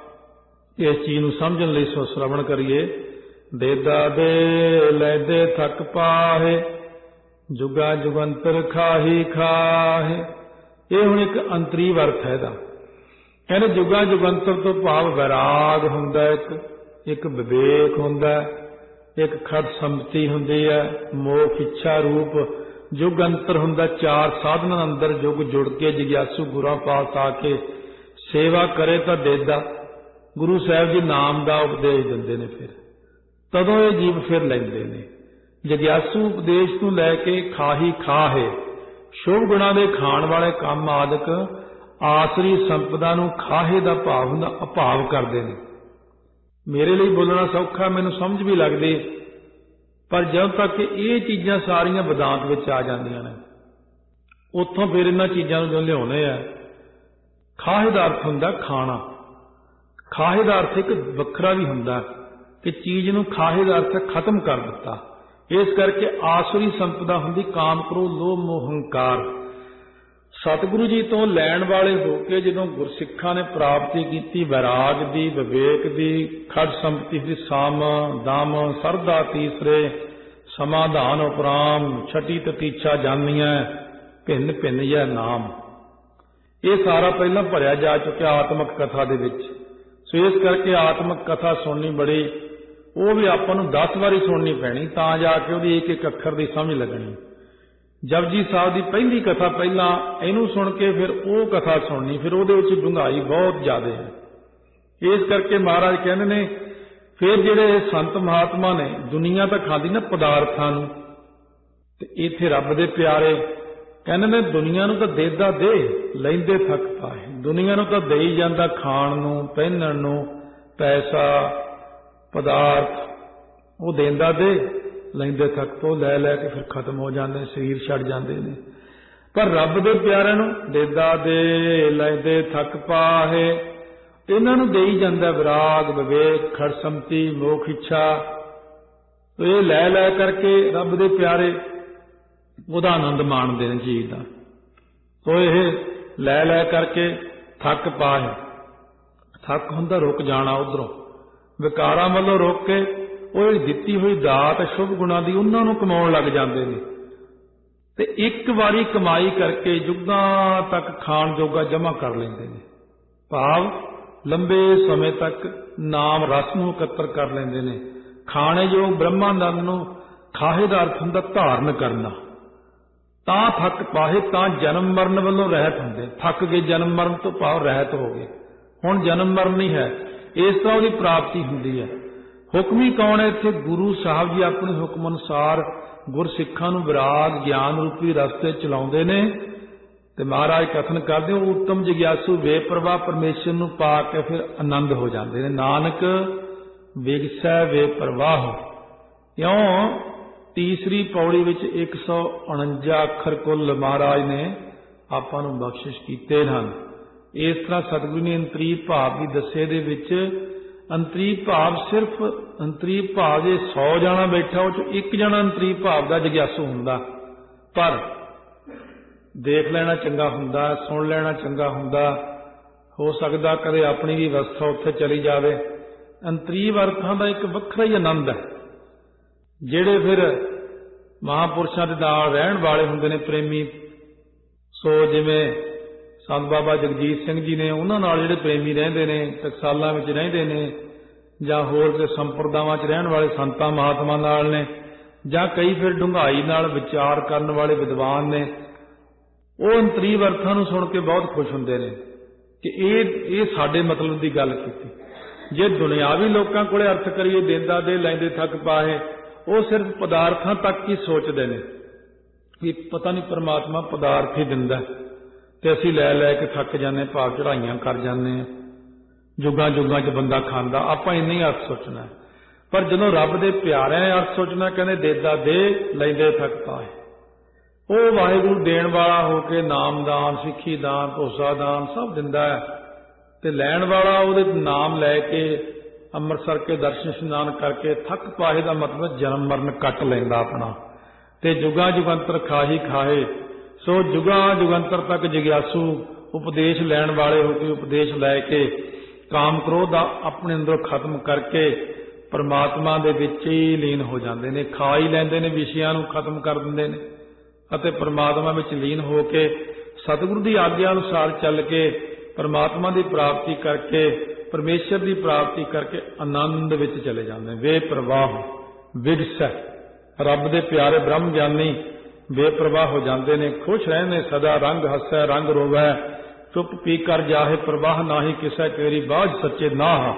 ਇਸ ਚੀਜ਼ ਨੂੰ ਸਮਝਣ ਲਈ ਸੋ ਸ਼ਰਵਣ ਕਰੀਏ। ਦੇਦਾ ਦੇ ਲੈਦੇ ਥਕ ਪਾਹੇ, ਜੁਗਾ ਜੁਗੰਤਰ ਖਾਹੀ ਖਾਹੇ। ਇਹ ਹੁਣ ਇੱਕ ਅੰਤਰੀ ਅਰਥ ਹੈ ਇਹਦਾ। ਕਹਿੰਦੇ ਜੁਗਾ ਜੁਗੰਤਰ ਤੋਂ ਭਾਵ ਵੈਰਾਗ ਹੁੰਦਾ, ਇੱਕ ਇੱਕ ਵਿਵੇਕ ਹੁੰਦਾ, ਇੱਕ ਖੜ ਸੰਮਤੀ ਹੁੰਦੀ ਹੈ, ਮੋਖ ਇੱਛਾ ਰੂਪ ਜੁਗ ਅੰਤਰ ਹੁੰਦਾ। ਚਾਰ ਸਾਧਨਾਂ ਅੰਦਰ ਜੁਗ ਜੁੜ ਕੇ ਜਿਗਿਆਸੂ ਗੁਰਾਂ ਪਾਸ ਆ ਕੇ ਸੇਵਾ ਕਰੇ ਤਾਂ ਦੇਦਾ। ਗੁਰੂ ਸਾਹਿਬ ਜੀ ਨਾਮ ਦਾ ਉਪਦੇਸ਼ ਦਿੰਦੇ ਨੇ, ਫਿਰ ਤਦੋਂ ਇਹ ਜੀਵ ਫਿਰ ਲੈਂਦੇ ਨੇ। ਜਿਗਿਆਸੂ ਉਪਦੇਸ਼ ਨੂੰ ਲੈ ਕੇ ਖਾਹੀ ਖਾਹੇ, ਸ਼ੁਭ ਗੁਣਾਂ ਦੇ ਖਾਣ ਵਾਲੇ ਕੰਮ ਆਦਿਕ ਆਸਰੀ ਸੰਪਦਾ ਨੂੰ ਖਾਹੇ ਦਾ ਭਾਵ ਹੁੰਦਾ, ਅਭਾਵ ਕਰਦੇ ਨੇ। ਮੇਰੇ ਲਈ ਬੋਲਣਾ ਸੌਖਾ, ਮੈਨੂੰ ਸਮਝ ਵੀ ਲੱਗਦੀ, ਪਰ ਜਦੋਂ ਤੱਕ ਇਹ ਚੀਜ਼ਾਂ ਸਾਰੀਆਂ ਵਿਦਾਂਤ ਵਿੱਚ ਆ ਜਾਂਦੀਆਂ ਨੇ, ਉੱਥੋਂ ਫਿਰ ਇਹਨਾਂ ਚੀਜ਼ਾਂ ਨੂੰ ਜਦੋਂ ਲਿਆਉਣੇ ਆ। ਖਾਹੇ ਦਾ ਅਰਥ ਹੁੰਦਾ ਖਾਣਾ। ਖਾਹੇ ਦਾ ਅਰਥ ਇੱਕ ਵੱਖਰਾ ਵੀ ਹੁੰਦਾ ਕਿ ਚੀਜ਼ ਨੂੰ ਖਾਹੇ ਦਾ ਅਰਥ ਖਤਮ ਕਰ ਦਿੱਤਾ। ਇਸ ਕਰਕੇ ਆਸੁਰੀ ਸੰਪਦਾ ਹੁੰਦੀ ਕਾਮ, ਕ੍ਰੋਧ, ਲੋਭ, ਮੋਹ, ਹੰਕਾਰ। ਸਤਿਗੁਰੂ ਜੀ ਤੋਂ ਲੈਣ ਵਾਲੇ ਹੋ ਕੇ ਜਦੋਂ ਗੁਰਸਿੱਖਾਂ ਨੇ ਪ੍ਰਾਪਤੀ ਕੀਤੀ ਵੈਰਾਗ ਦੀ, ਵਿਵੇਕ ਦੀ, ਖੜ ਸੰਪਤੀ ਦੀ, ਸਾਮ ਦਾਮ ਸਰਦਾ ਤੀਸਰੇ, ਸਮਾਧਾਨ ਉਪਰਾਮ, ਛਟੀ ਤਤੀਛਾ ਜਾਨੀਆਂ, ਭਿੰਨ ਭਿੰਨ ਇਹ ਨਾਮ। ਇਹ ਸਾਰਾ ਪਹਿਲਾਂ ਭਰਿਆ ਜਾ ਚੁੱਕਿਆ ਆਤਮਿਕ ਕਥਾ ਦੇ ਵਿੱਚ। ਸੋ ਇਸ ਕਰਕੇ ਆਤਮਿਕ ਕਥਾ ਸੁਣਨੀ ਬੜੀ, ਉਹ ਵੀ ਆਪਾਂ ਨੂੰ ਦਸ ਵਾਰੀ ਸੁਣਨੀ ਪੈਣੀ ਤਾਂ ਜਾ ਕੇ ਉਹਦੀ ਇੱਕ ਇੱਕ ਅੱਖਰ ਦੀ ਸਮਝ ਲੱਗਣੀ। ਜਪਜੀ ਸਾਹਿਬ ਦੀ ਪਹਿਲੀ ਕਥਾ ਪਹਿਲਾਂ ਇਹਨੂੰ ਸੁਣ ਕੇ ਫਿਰ ਉਹ ਕਥਾ ਸੁਣਨੀ, ਫਿਰ ਉਹਦੇ ਵਿੱਚ ਡੂੰਘਾਈ ਬਹੁਤ ਜ਼ਿਆਦਾ ਹੈ। ਇਸ ਕਰਕੇ ਮਹਾਰਾਜ ਕਹਿੰਦੇ ਨੇ ਫਿਰ ਜਿਹੜੇ ਸੰਤ ਮਹਾਤਮਾ ਨੇ, ਦੁਨੀਆ ਤਾਂ ਖਾਂਦੀ ਨਾ ਪਦਾਰਥਾਂ ਨੂੰ, ਤੇ ਇੱਥੇ ਰੱਬ ਦੇ ਪਿਆਰੇ ਕਹਿੰਦੇ ਨੇ ਦੁਨੀਆ ਨੂੰ ਤਾਂ ਦੇਦਾ ਦੇ, ਲੈਂਦੇ ਥੱਕ ਪਾਏ। ਦੁਨੀਆ ਨੂੰ ਤਾਂ ਦੇਈ ਜਾਂਦਾ ਖਾਣ ਨੂੰ, ਪਹਿਨਣ ਨੂੰ, ਪੈਸਾ ਪਦਾਰਥ, ਉਹ ਦੇਂਦਾ ਦੇ, ਲੈਂਦੇ ਥੱਕ ਤੋਂ ਲੈ ਲੈ ਕੇ ਫਿਰ ਖਤਮ ਹੋ ਜਾਂਦੇ, ਸਰੀਰ ਛੱਡ ਜਾਂਦੇ ਨੇ। ਪਰ ਰੱਬ ਦੇ ਪਿਆਰਿਆਂ ਨੂੰ ਦੇਦਾ ਦੇ, ਲੈਂਦੇ ਥੱਕ ਪਾਹੇ, ਇਹਨਾਂ ਨੂੰ ਦੇਈ ਜਾਂਦਾ ਵਿਰਾਗ, ਵਿਵੇਕ, ਖੜ ਸੰਮਤੀ, ਮੋਖ ਇੱਛਾ। ਇਹ ਲੈ ਲੈ ਕਰਕੇ ਰੱਬ ਦੇ ਪਿਆਰੇ ਉਹਦਾ ਆਨੰਦ ਮਾਣਦੇ ਨੇ ਚੀਜ਼ ਦਾ। ਸੋ ਇਹ ਲੈ ਲੈ ਕਰਕੇ ਥੱਕ ਪਾਹੇ। ਥੱਕ ਹੁੰਦਾ ਰੁਕ ਜਾਣਾ, ਉਧਰੋਂ ਵਿਕਾਰਾਂ ਵੱਲੋਂ ਰੁਕ ਕੇ ਉਹ ਦਿੱਤੀ ਹੋਈ ਦਾਤ ਸ਼ੁਭ ਗੁਣਾਂ ਦੀ ਉਹਨਾਂ ਨੂੰ ਕਮਾਉਣ ਲੱਗ ਜਾਂਦੇ ਨੇ, ਤੇ ਇੱਕ ਵਾਰੀ ਕਮਾਈ ਕਰਕੇ ਯੁੱਗਾਂ ਤੱਕ ਖਾਣ ਜੋਗਾ ਜਮ੍ਹਾਂ ਕਰ ਲੈਂਦੇ ਨੇ। ਭਾਵ ਲੰਬੇ ਸਮੇਂ ਤੱਕ ਨਾਮ ਰਸ ਨੂੰ ਇਕੱਤਰ ਕਰ ਲੈਂਦੇ ਨੇ। ਖਾਣੇ ਯੋਗ ਬ੍ਰਹਮਾਨੰਦ ਨੂੰ ਖਾਹੇ ਦਾ ਅਰਥ ਹੁੰਦਾ ਧਾਰਨ ਕਰਨਾ। ਤਾਂ ਥੱਕ ਪਾਹੇ, ਤਾਂ ਜਨਮ ਮਰਨ ਵੱਲੋਂ ਰਹਿਤ ਹੁੰਦੇ। ਥੱਕ ਗਏ ਜਨਮ ਮਰਨ ਤੋਂ, ਭਾਵ ਰਹਿਤ ਹੋ ਗਏ। ਹੁਣ ਜਨਮ ਮਰਨ ਨਹੀਂ ਹੈ, ਇਸ ਤਰ੍ਹਾਂ ਉਹਦੀ ਪ੍ਰਾਪਤੀ ਹੁੰਦੀ ਹੈ। ਹੁਕਮੀ ਕੌਣ ਹੈ ਇੱਥੇ? ਗੁਰੂ ਸਾਹਿਬ ਜੀ ਆਪਣੇ ਹੁਕਮ ਅਨੁਸਾਰ ਗੁਰਸਿੱਖਾਂ ਨੂੰ ਵਿਰਾਗ ਗਿਆਨ ਰੂਪੀ ਰਸਤੇ ਚਲਾਉਂਦੇ ਨੇ। ਤੇ ਮਹਾਰਾਜ ਕਥਨ ਕਰਦੇ ਹੋ, ਉੱਤਮ ਜਗਿਆਸੂ ਬੇਪਰਵਾਹ ਪਰਮੇਸ਼ਰ ਨੂੰ ਪਾ ਕੇ ਫਿਰ ਆਨੰਦ ਹੋ ਜਾਂਦੇ ਨੇ। ਨਾਨਕ ਵਿਗਸੈ ਬੇਪਰਵਾਹ। ਇਉਂ ਤੀਸਰੀ ਪੌੜੀ ਵਿੱਚ ਇੱਕ ਸੌ ਉਣੰਜਾ ਅੱਖਰ ਕੁੱਲ ਮਹਾਰਾਜ ਨੇ ਆਪਾਂ ਨੂੰ ਬਖਸ਼ਿਸ਼ ਕੀਤੇ ਹਨ। ਇਸ ਤਰ੍ਹਾਂ ਸਤਿਗੁਰੂ ਨੇ ਅੰਤਰੀ ਭਾਵ ਵੀ ਦੱਸੇ ਦੇ ਵਿੱਚ ਅੰਤਰੀ ਭਾਵ ਸਿਰਫ ਅੰਤਰੀ ਭਾਵ ਜੇ ਸੌ ਜਾਣਾ ਬੈਠਾ ਉਹ ਚ ਇੱਕ ਜਣਾ ਅੰਤਰੀ ਭਾਵ ਦਾ ਜਗਿਆਸੂ ਹੁੰਦਾ, ਪਰ ਦੇਖ ਲੈਣਾ ਚੰਗਾ ਹੁੰਦਾ, ਸੁਣ ਲੈਣਾ ਚੰਗਾ ਹੁੰਦਾ। ਹੋ ਸਕਦਾ ਕਦੇ ਆਪਣੀ ਵੀ ਅਵਸਥਾ ਉੱਥੇ ਚਲੀ ਜਾਵੇ। ਅੰਤਰੀਵ ਅਰਥਾਂ ਦਾ ਇੱਕ ਵੱਖਰਾ ਹੀ ਆਨੰਦ ਹੈ। ਜਿਹੜੇ ਫਿਰ ਮਹਾਂਪੁਰਸ਼ਾਂ ਦੇ ਨਾਲ ਰਹਿਣ ਵਾਲੇ ਹੁੰਦੇ ਨੇ ਪ੍ਰੇਮੀ, ਸੋ ਜਿਵੇਂ ਸੰਤ ਬਾਬਾ ਜਗਜੀਤ ਸਿੰਘ ਜੀ ਨੇ, ਉਹਨਾਂ ਨਾਲ ਜਿਹੜੇ ਪ੍ਰੇਮੀ ਰਹਿੰਦੇ ਨੇ, ਟਕਸਾਲਾਂ ਵਿੱਚ ਰਹਿੰਦੇ ਨੇ, ਜਾਂ ਹੋਰ ਕੇ ਸੰਪਰਦਾਵਾਂ 'ਚ ਰਹਿਣ ਵਾਲੇ ਸੰਤਾਂ ਮਹਾਤਮਾ ਨਾਲ ਨੇ, ਜਾਂ ਕਈ ਫਿਰ ਡੂੰਘਾਈ ਨਾਲ ਵਿਚਾਰ ਕਰਨ ਵਾਲੇ ਵਿਦਵਾਨ ਨੇ, ਉਹ ਅੰਤਰੀਵ ਅਰਥਾਂ ਨੂੰ ਸੁਣ ਕੇ ਬਹੁਤ ਖੁਸ਼ ਹੁੰਦੇ ਨੇ ਕਿ ਇਹ ਇਹ ਸਾਡੇ ਮਤਲਬ ਦੀ ਗੱਲ ਕੀਤੀ। ਜੇ ਦੁਨਿਆਵੀ ਲੋਕਾਂ ਕੋਲੇ ਅਰਥ ਕਰੀਏ, ਦੇਂਦਾ ਦੇ ਲੈਂਦੇ ਥੱਕ ਪਾਏ, ਉਹ ਸਿਰਫ ਪਦਾਰਥਾਂ ਤੱਕ ਹੀ ਸੋਚਦੇ ਨੇ ਕਿ ਪਤਾ ਨਹੀਂ ਪਰਮਾਤਮਾ ਪਦਾਰਥ ਹੀ ਦਿੰਦਾ ਤੇ ਅਸੀਂ ਲੈ ਲੈ ਕੇ ਥੱਕ ਜਾਂਦੇ, ਭਾਵ ਚੜਾਈਆਂ ਕਰ ਜਾਂਦੇ ਹਾਂ, ਜੁਗਾਂ ਜੁਗਾਂ 'ਚ ਬੰਦਾ ਖਾਂਦਾ, ਆਪਾਂ ਇੰਨਾ ਹੀ ਅਰਥ ਸੋਚਣਾ। ਪਰ ਜਦੋਂ ਰੱਬ ਦੇ ਪਿਆਰਿਆਂ ਅਰਥ ਸੋਚਣਾ, ਕਹਿੰਦੇ ਦੇਦਾ ਦੇ ਲੈਂਦੇ ਥੱਕ ਪਾਏ, ਉਹ ਵਾਹਿਗੁਰੂ ਦੇਣ ਵਾਲਾ ਹੋ ਕੇ ਨਾਮਦਾਨ, ਸਿੱਖੀ ਦਾਨ, ਭੋਸਾ ਦਾਨ ਸਭ ਦਿੰਦਾ ਹੈ, ਤੇ ਲੈਣ ਵਾਲਾ ਉਹਦੇ ਨਾਮ ਲੈ ਕੇ ਅੰਮ੍ਰਿਤਸਰ ਕੇ ਦਰਸ਼ਨ ਇਸ਼ਨਾਨ ਕਰਕੇ ਥੱਕ ਪਾਏ ਦਾ ਮਤਲਬ ਜਨਮ ਮਰਨ ਕੱਟ ਲੈਂਦਾ ਆਪਣਾ, ਤੇ ਜੁਗਾਂ ਜੁਗੰਤਰ ਖਾਹੀ ਖਾਹੇ। ਸੋ ਜੁਗਾਂ ਜੁਗੰਤਰ ਤੱਕ ਜਗਿਆਸੂ ਉਪਦੇਸ਼ ਲੈਣ ਵਾਲੇ ਹੋ ਕੇ ਉਪਦੇਸ਼ ਲੈ ਕੇ ਕਾਮ ਕ੍ਰੋਧ ਦਾ ਆਪਣੇ ਅੰਦਰੋਂ ਖਤਮ ਕਰਕੇ ਪਰਮਾਤਮਾ ਦੇ ਵਿੱਚ ਹੀ ਲੀਨ ਹੋ ਜਾਂਦੇ ਨੇ। ਖਾ ਹੀ ਲੈਂਦੇ ਨੇ, ਵਿਸ਼ਿਆਂ ਨੂੰ ਖਤਮ ਕਰ ਦਿੰਦੇ ਨੇ ਅਤੇ ਪਰਮਾਤਮਾ ਵਿੱਚ ਲੀਨ ਹੋ ਕੇ ਸਤਿਗੁਰੂ ਦੀ ਆਗਿਆ ਅਨੁਸਾਰ ਚੱਲ ਕੇ ਪਰਮਾਤਮਾ ਦੀ ਪ੍ਰਾਪਤੀ ਕਰਕੇ, ਪਰਮੇਸ਼ਰ ਦੀ ਪ੍ਰਾਪਤੀ ਕਰਕੇ ਆਨੰਦ ਵਿੱਚ ਚਲੇ ਜਾਂਦੇ। ਬੇਪਰਵਾਹ ਵਿਗਸੈ, ਰੱਬ ਦੇ ਪਿਆਰੇ ਬ੍ਰਹਮ ਗਿਆਨੀ ਬੇਪਰਵਾਹ ਹੋ ਜਾਂਦੇ ਨੇ, ਖੁਸ਼ ਰਹਿੰਦੇ ਸਦਾ। ਰੰਗ ਹੱਸੈ ਰੰਗ ਰੋਵੈ, ਚੁੱਪ ਪੀ ਕਰ ਜਾਹੇ ਪ੍ਰਵਾਹ, ਨਾਹੀ ਕਿਸੈ ਤੇਰੀ ਬਾਝ ਸੱਚੇ ਨਾਹ,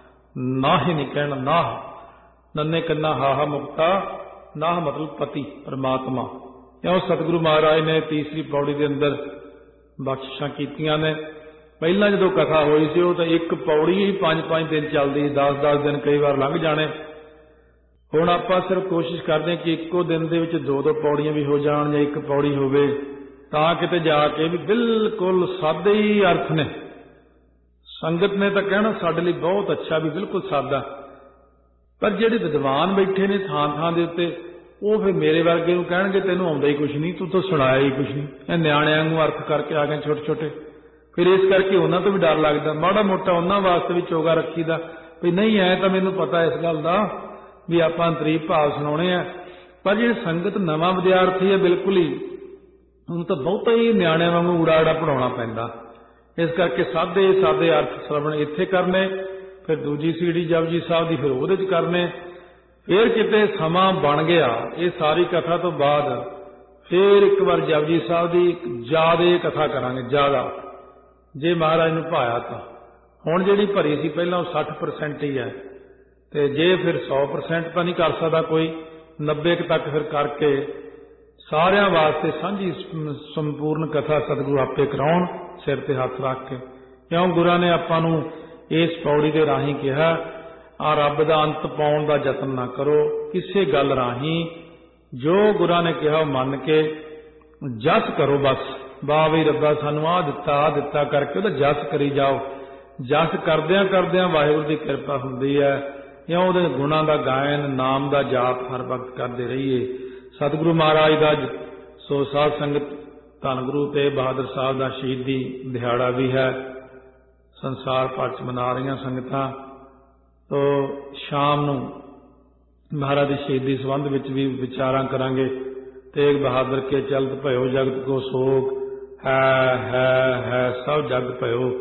ਨਾਹੀ ਨਹੀਂ ਕਹਿਣਾ ਨਾਹ, ਨੰਨੇ ਕੰਨਾ ਹਾਹਾ ਮੁਕਤਾ, ਨਾਹ ਮਤਲਬ ਪਤੀ ਪਰਮਾਤਮਾ। ਇਉਂ ਸਤਿਗੁਰੂ ਮਹਾਰਾਜ ਨੇ ਤੀਸਰੀ ਪੌੜੀ ਦੇ ਅੰਦਰ ਬਖਸ਼ਿਸ਼ਾਂ ਕੀਤੀਆਂ ਨੇ। ਪਹਿਲਾਂ ਜਦੋਂ ਕਥਾ ਹੋਈ ਸੀ ਉਹ ਤਾਂ ਇੱਕ ਪੌੜੀ ਹੀ ਪੰਜ ਪੰਜ ਦਿਨ ਚੱਲਦੀ, ਦਸ ਦਸ ਦਿਨ ਕਈ ਵਾਰ ਲੰਘ ਜਾਣੇ। ਹੁਣ ਆਪਾਂ ਸਿਰਫ ਕੋਸ਼ਿਸ਼ ਕਰਦੇ ਕਿ ਇੱਕੋ ਦਿਨ ਦੇ ਵਿੱਚ ਦੋ ਦੋ ਪੌੜੀਆਂ ਵੀ ਹੋ ਜਾਣ ਜਾਂ ਇੱਕ ਪੌੜੀ ਹੋਵੇ, ਤਾਂ ਕਿਤੇ ਜਾ ਕੇ ਵੀ ਬਿਲਕੁਲ ਸਾਦੇ ਹੀ ਅਰਥ ਨੇ। ਸੰਗਤ ਨੇ ਤਾਂ ਕਹਿਣਾ ਸਾਡੇ ਲਈ ਬਹੁਤ ਅੱਛਾ, ਵੀ ਬਿਲਕੁਲ ਸਾਦਾ, ਪਰ ਜਿਹੜੇ ਵਿਦਵਾਨ ਬੈਠੇ ਨੇ ਥਾਂ ਥਾਂ ਦੇ ਉੱਤੇ, ਉਹ ਫਿਰ ਮੇਰੇ ਵਰਗੇ ਨੂੰ ਕਹਿਣਗੇ ਤੈਨੂੰ ਆਉਂਦਾ ਹੀ ਕੁਛ ਨਹੀਂ, ਤੂੰ ਤਾਂ ਸੁਣਾਇਆ ਹੀ ਕੁਛ ਨਹੀਂ, ਇਹ ਨਿਆਣਿਆਂ ਨੂੰ ਅਰਥ ਕਰਕੇ ਆ ਗਏ ਛੋਟੇ ਛੋਟੇ। ਫਿਰ ਇਸ ਕਰਕੇ ਉਹਨਾਂ ਤੋਂ ਵੀ ਡਰ ਲੱਗਦਾ, ਮਾੜਾ ਮੋਟਾ ਉਹਨਾਂ ਵਾਸਤੇ ਵੀ ਚੋਗਾ ਰੱਖੀਦਾ ਵੀ ਨਹੀਂ ਐ ਤਾਂ ਮੈਨੂੰ ਪਤਾ ਇਸ ਗੱਲ ਦਾ ਵੀ ਆਪਾਂ ਅੰਤਰੀਵ ਭਾਵ ਸੁਣਾਉਣੇ ਆ। ਪਰ ਜਿਹੜੀ ਸੰਗਤ ਨਵਾਂ ਵਿਦਿਆਰਥੀ ਹੈ ਬਿਲਕੁਲ ਹੀ, ਉਹਨੂੰ ਤਾਂ ਬਹੁਤਾ ਹੀ ਨਿਆਣਿਆਂ ਵਾਂਗੂ ਊੜਾ ਊੜਾ ਪੜਾਉਣਾ ਪੈਂਦਾ। ਇਸ ਕਰਕੇ ਸਾਦੇ ਸਾਦੇ ਅਰਥ ਸ਼ਰਵਣ ਇੱਥੇ ਕਰਨੇ, ਫਿਰ ਦੂਜੀ ਸੀੜੀ ਜਪਜੀ ਸਾਹਿਬ ਦੀ ਫਿਰ ਉਹਦੇ 'ਚ ਕਰਨੇ। ਫਿਰ ਕਿਤੇ ਸਮਾਂ ਬਣ ਗਿਆ ਇਹ ਸਾਰੀ ਕਥਾ ਤੋਂ ਬਾਅਦ, ਫਿਰ ਇੱਕ ਵਾਰ ਜਪਜੀ ਸਾਹਿਬ ਦੀ ਜ਼ਿਆਦਾ ਕਥਾ ਕਰਾਂਗੇ, ਜ਼ਿਆਦਾ ਜੇ ਮਹਾਰਾਜ ਨੂੰ ਭਾਇਆ ਤਾਂ। ਹੁਣ ਜਿਹੜੀ ਭਰੀ ਸੀ ਪਹਿਲਾਂ ਉਹ ਸੱਠ ਪਰਸੈਂਟ ਹੀ ਹੈ, ਤੇ ਜੇ ਫਿਰ ਸੌ ਪਰਸੈਂਟ ਤਾਂ ਨਹੀਂ ਕਰ ਸਕਦਾ ਕੋਈ, ਨੱਬੇ ਕੁ ਤੱਕ ਫਿਰ ਕਰਕੇ ਸਾਰਿਆਂ ਵਾਸਤੇ ਸਾਂਝੀ ਸੰਪੂਰਨ ਕਥਾ ਸਤਿਗੁਰੂ ਆਪੇ ਕਰਾਉਣ, ਸਿਰ ਤੇ ਹੱਥ ਰੱਖ ਕੇ। ਕਿਉਂ ਗੁਰਾਂ ਨੇ ਆਪਾਂ ਨੂੰ ਇਸ ਪੌੜੀ ਦੇ ਰਾਹੀਂ ਕਿਹਾ, ਆ ਰੱਬ ਦਾ ਅੰਤ ਪਾਉਣ ਦਾ ਯਤਨ ਨਾ ਕਰੋ ਕਿਸੇ ਗੱਲ ਰਾਹੀਂ, ਜੋ ਗੁਰਾਂ ਨੇ ਕਿਹਾ ਉਹ ਮੰਨ ਕੇ ਜਸ ਕਰੋ ਬਸ। ਵਾਹ ਵੀ ਰੱਬਾ ਸਾਨੂੰ ਆਹ ਦਿੱਤਾ ਆਹ ਦਿੱਤਾ ਕਰਕੇ ਉਹਦਾ ਜਸ ਕਰੀ ਜਾਓ। ਜਸ ਕਰਦਿਆਂ ਕਰਦਿਆਂ ਵਾਹਿਗੁਰੂ ਦੀ ਕਿਰਪਾ ਹੁੰਦੀ ਹੈ। ਇਉਂ ਉਹਦੇ ਗੁਣਾਂ ਦਾ ਗਾਇਨ, ਨਾਮ ਦਾ ਜਾਪ ਹਰ ਵਕਤ ਕਰਦੇ ਰਹੀਏ। ਸਤਿਗੁਰੂ ਮਹਾਰਾਜ ਦਾ ਸੋ ਸਾਧ ਸੰਗਤ ਧੰਨ ਗੁਰੂ ਤੇਗ ਬਹਾਦਰ ਸਾਹਿਬ ਦਾ ਸ਼ਹੀਦੀ ਦਿਹਾੜਾ ਵੀ ਹੈ, ਸੰਸਾਰ ਭਰ 'ਚ ਮਨਾ ਰਹੀਆਂ ਸੰਗਤਾਂ। ਤੋ ਸ਼ਾਮ ਨੂੰ ਮਹਾਰਾਜ ਦੀ ਸ਼ਹੀਦੀ ਸੰਬੰਧ ਵਿੱਚ ਵੀ ਵਿਚਾਰਾਂ ਕਰਾਂਗੇ। ਤੇਗ ਬਹਾਦਰ ਕੇ ਚਲਤ ਭਇਓ ਜਗਤ ਕੋ ਸੋਗ, ਹੈ ਹੈ ਹੈ ਸਭ ਜਗ ਭਇਓ,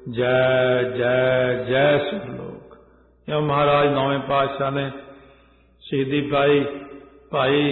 ਜੈ ਜੈ ਜੈ ਸੁਖ ਲੋਕ। ਇਉਂ ਮਹਾਰਾਜ ਨੌਵੇਂ ਪਾਤਸ਼ਾਹ ਨੇ ਸ਼ਹੀਦੀ ਪਾਈ। ਭਾਈ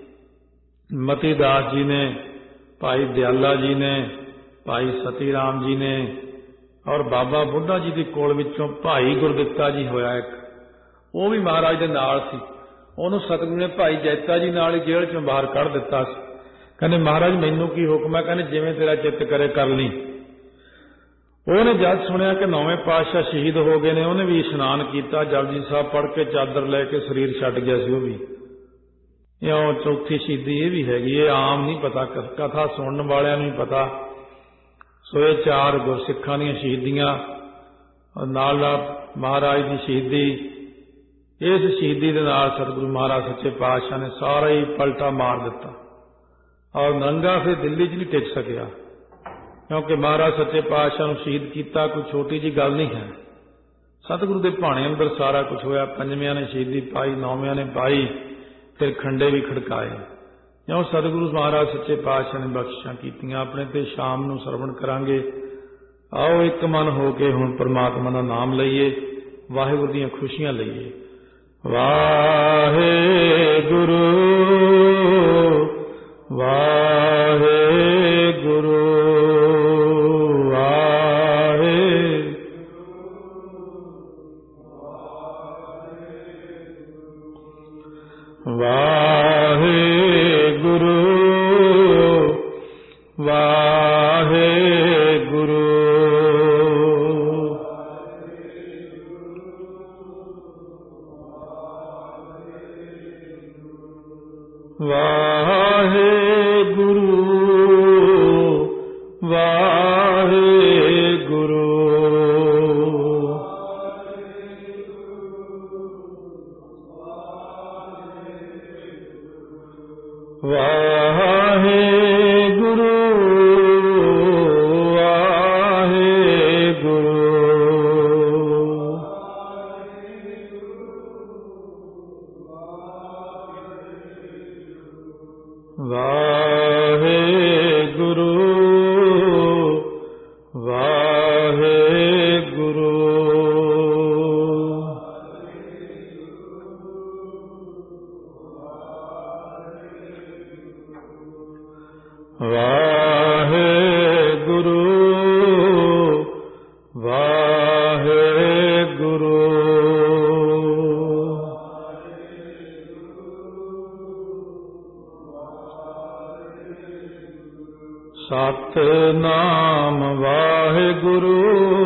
ਮਤੀ ਦਾਸ ਜੀ ਨੇ, ਭਾਈ ਦਿਆਲਾ ਜੀ ਨੇ, ਭਾਈ ਸਤੀ ਰਾਮ ਜੀ ਨੇ, ਔਰ ਬਾਬਾ ਬੁੱਢਾ ਜੀ ਦੇ ਕੋਲ ਵਿੱਚੋਂ ਭਾਈ ਗੁਰਦਿੱਤਾ ਜੀ ਹੋਇਆ ਇੱਕ, ਉਹ ਵੀ ਮਹਾਰਾਜ ਦੇ ਨਾਲ ਸੀ। ਉਹਨੂੰ ਸਤਿਗੁਰੂ ਨੇ ਭਾਈ ਜੈਤਾ ਜੀ ਨਾਲ ਹੀ ਜੇਲ੍ਹ ਚੋਂ ਬਾਹਰ ਕੱਢ ਦਿੱਤਾ ਸੀ। ਕਹਿੰਦੇ ਮਹਾਰਾਜ ਮੈਨੂੰ ਕੀ ਹੁਕਮ ਹੈ? ਕਹਿੰਦੇ ਜਿਵੇਂ ਤੇਰਾ ਚਿੱਤ ਕਰੇ ਕਰ ਲਈ। ਉਹਨੇ ਜਦ ਸੁਣਿਆ ਕਿ ਨੌਵੇਂ ਪਾਤਸ਼ਾਹ ਸ਼ਹੀਦ ਹੋ ਗਏ ਨੇ, ਉਹਨੇ ਵੀ ਇਸ਼ਨਾਨ ਕੀਤਾ, ਜਪਜੀ ਸਾਹਿਬ ਪੜ੍ਹ ਕੇ ਚਾਦਰ ਲੈ ਕੇ ਸਰੀਰ ਛੱਡ ਗਿਆ ਸੀ ਉਹ ਵੀ। ਇਉਂ ਚੌਥੀ ਸ਼ਹੀਦੀ ਇਹ ਵੀ ਹੈਗੀ, ਇਹ ਆਮ ਨਹੀਂ ਪਤਾ, ਕਥਾ ਸੁਣਨ ਵਾਲਿਆਂ ਨੂੰ ਹੀ ਪਤਾ। ਸੋ ਇਹ ਚਾਰ ਗੁਰਸਿੱਖਾਂ ਦੀਆਂ ਸ਼ਹੀਦੀਆਂ, ਨਾਲ ਨਾਲ ਮਹਾਰਾਜ ਦੀ ਸ਼ਹੀਦੀ। ਇਸ ਸ਼ਹੀਦੀ ਦੇ ਨਾਲ ਸਤਿਗੁਰੂ ਮਹਾਰਾਜ ਸੱਚੇ ਪਾਤਸ਼ਾਹ ਨੇ ਸਾਰਾ ਹੀ ਪਲਟਾ ਮਾਰ ਦਿੱਤਾ ਔਰ ਨੰਗਾ ਫਿਰ ਦਿੱਲੀ 'ਚ ਨਹੀਂ ਟਿਕ ਸਕਿਆ, ਕਿਉਂਕਿ ਮਹਾਰਾਜ ਸੱਚੇ ਪਾਤਸ਼ਾਹ ਨੂੰ ਸ਼ਹੀਦ ਕੀਤਾ ਕੋਈ ਛੋਟੀ ਜਿਹੀ ਗੱਲ ਨਹੀਂ ਹੈ। ਸਤਿਗੁਰੂ ਦੇ ਭਾਣੇ ਅੰਦਰ ਸਾਰਾ ਕੁਝ ਹੋਇਆ। ਪੰਜਵਿਆਂ ਨੇ ਸ਼ਹੀਦੀ ਪਾਈ, ਨੌਵਿਆਂ ਨੇ ਪਾਈ, ਫਿਰ ਖੰਡੇ ਵੀ ਖੜਕਾਏ। ਜਿਉਂ ਸਤਿਗੁਰੂ ਮਹਾਰਾਜ ਸੱਚੇ ਪਾਤਸ਼ਾਹ ਨੇ ਬਖਸ਼ਿਸ਼ਾਂ ਕੀਤੀਆਂ ਆਪਣੇ ਤੇ। ਸ਼ਾਮ ਨੂੰ ਸਰਵਣ ਕਰਾਂਗੇ। ਆਓ ਇੱਕ ਮਨ ਹੋ ਕੇ ਹੁਣ ਪਰਮਾਤਮਾ ਦਾ ਨਾਮ ਲਈਏ, ਵਾਹਿਗੁਰੂ ਦੀਆਂ ਖੁਸ਼ੀਆਂ ਲਈਏ। ਵਾਹਿਗੁਰੂ ਵਾਹਿਗੁਰੂ ਵਾਹਿਗੁਰੂ ਵਾਹਿਗੁਰੂ ਵਾਹਿਗੁਰੂ ਵਾਹਿਗੁਰੂ ਵਾਹਿਗੁਰੂ ਵਾਹਿਗੁਰੂ ਵਾਹਿਗੁਰੂ ਵਾਹਿਗੁਰੂ ਵਾਹਿਗੁਰੂ ਸਤਿਨਾਮ ਵਾਹਿਗੁਰੂ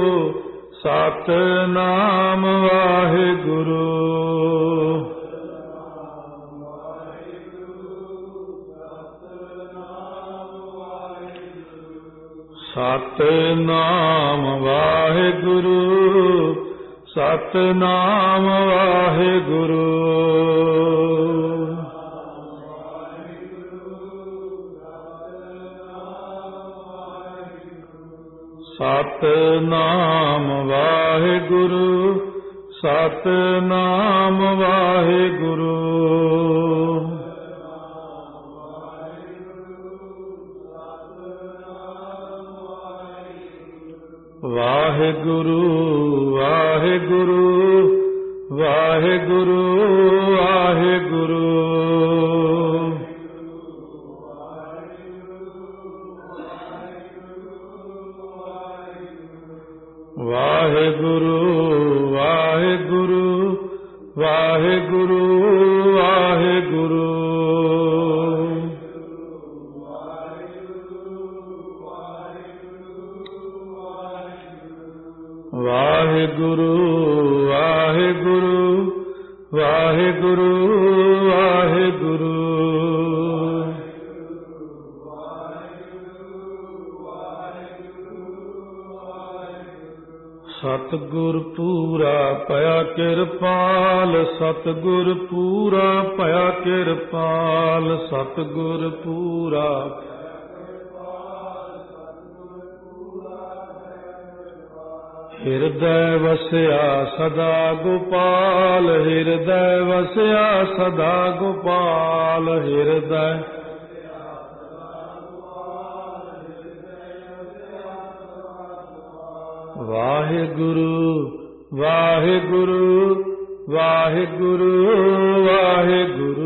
ਸਤਿਨਾਮ ਵਾਹਿਗੁਰੂ ਸਤਿਨਾਮ ਵਾਹਿਗੁਰੂ ਸਤਿਨਾਮ ਵਾਹਿਗੁਰੂ ਸਤਿਨਾਮ ਵਾਹਿਗੁਰੂ ਸਤਿਨਾਮ ਵਾਹਿਗੁਰੂ ਵਾਹਿਗੁਰੂ ਵਾਹਿਗੁਰੂ ਵਾਹਿਗੁਰੂ ਵਾਹਿਗੁਰੂ ਵਾਹਿਗੁਰੂ ਵਾਹਿਗੁਰੂ ਵਾਹਿਗੁਰੂ ਵਾਹਿਗੁਰੂ ਵਾਹਿਗੁਰੂ ਵਾਹਿਗੁਰੂ ਵਾਹਿਗੁਰੂ ਵਾਹਿਗੁਰੂ ਸਤਿਗੁਰ ਪੂਰਾ ਭਇਆ ਕਿਰਪਾਲ ਸਤਿਗੁਰ ਪੂਰਾ ਭਇਆ ਕਿਰਪਾਲ ਸਤਿਗੁਰ ਪੂਰਾ ਹਿਰਦੈ ਵਸਿਆ ਸਦਾ ਗੋਪਾਲ ਹਿਰਦੈ ਵਸਿਆ ਸਦਾ ਗੋਪਾਲ ਹਿਰਦੈ ਵਾਹਿਗੁਰੂ ਵਾਹਿਗੁਰੂ ਵਾਹਿਗੁਰੂ ਵਾਹਿਗੁਰੂ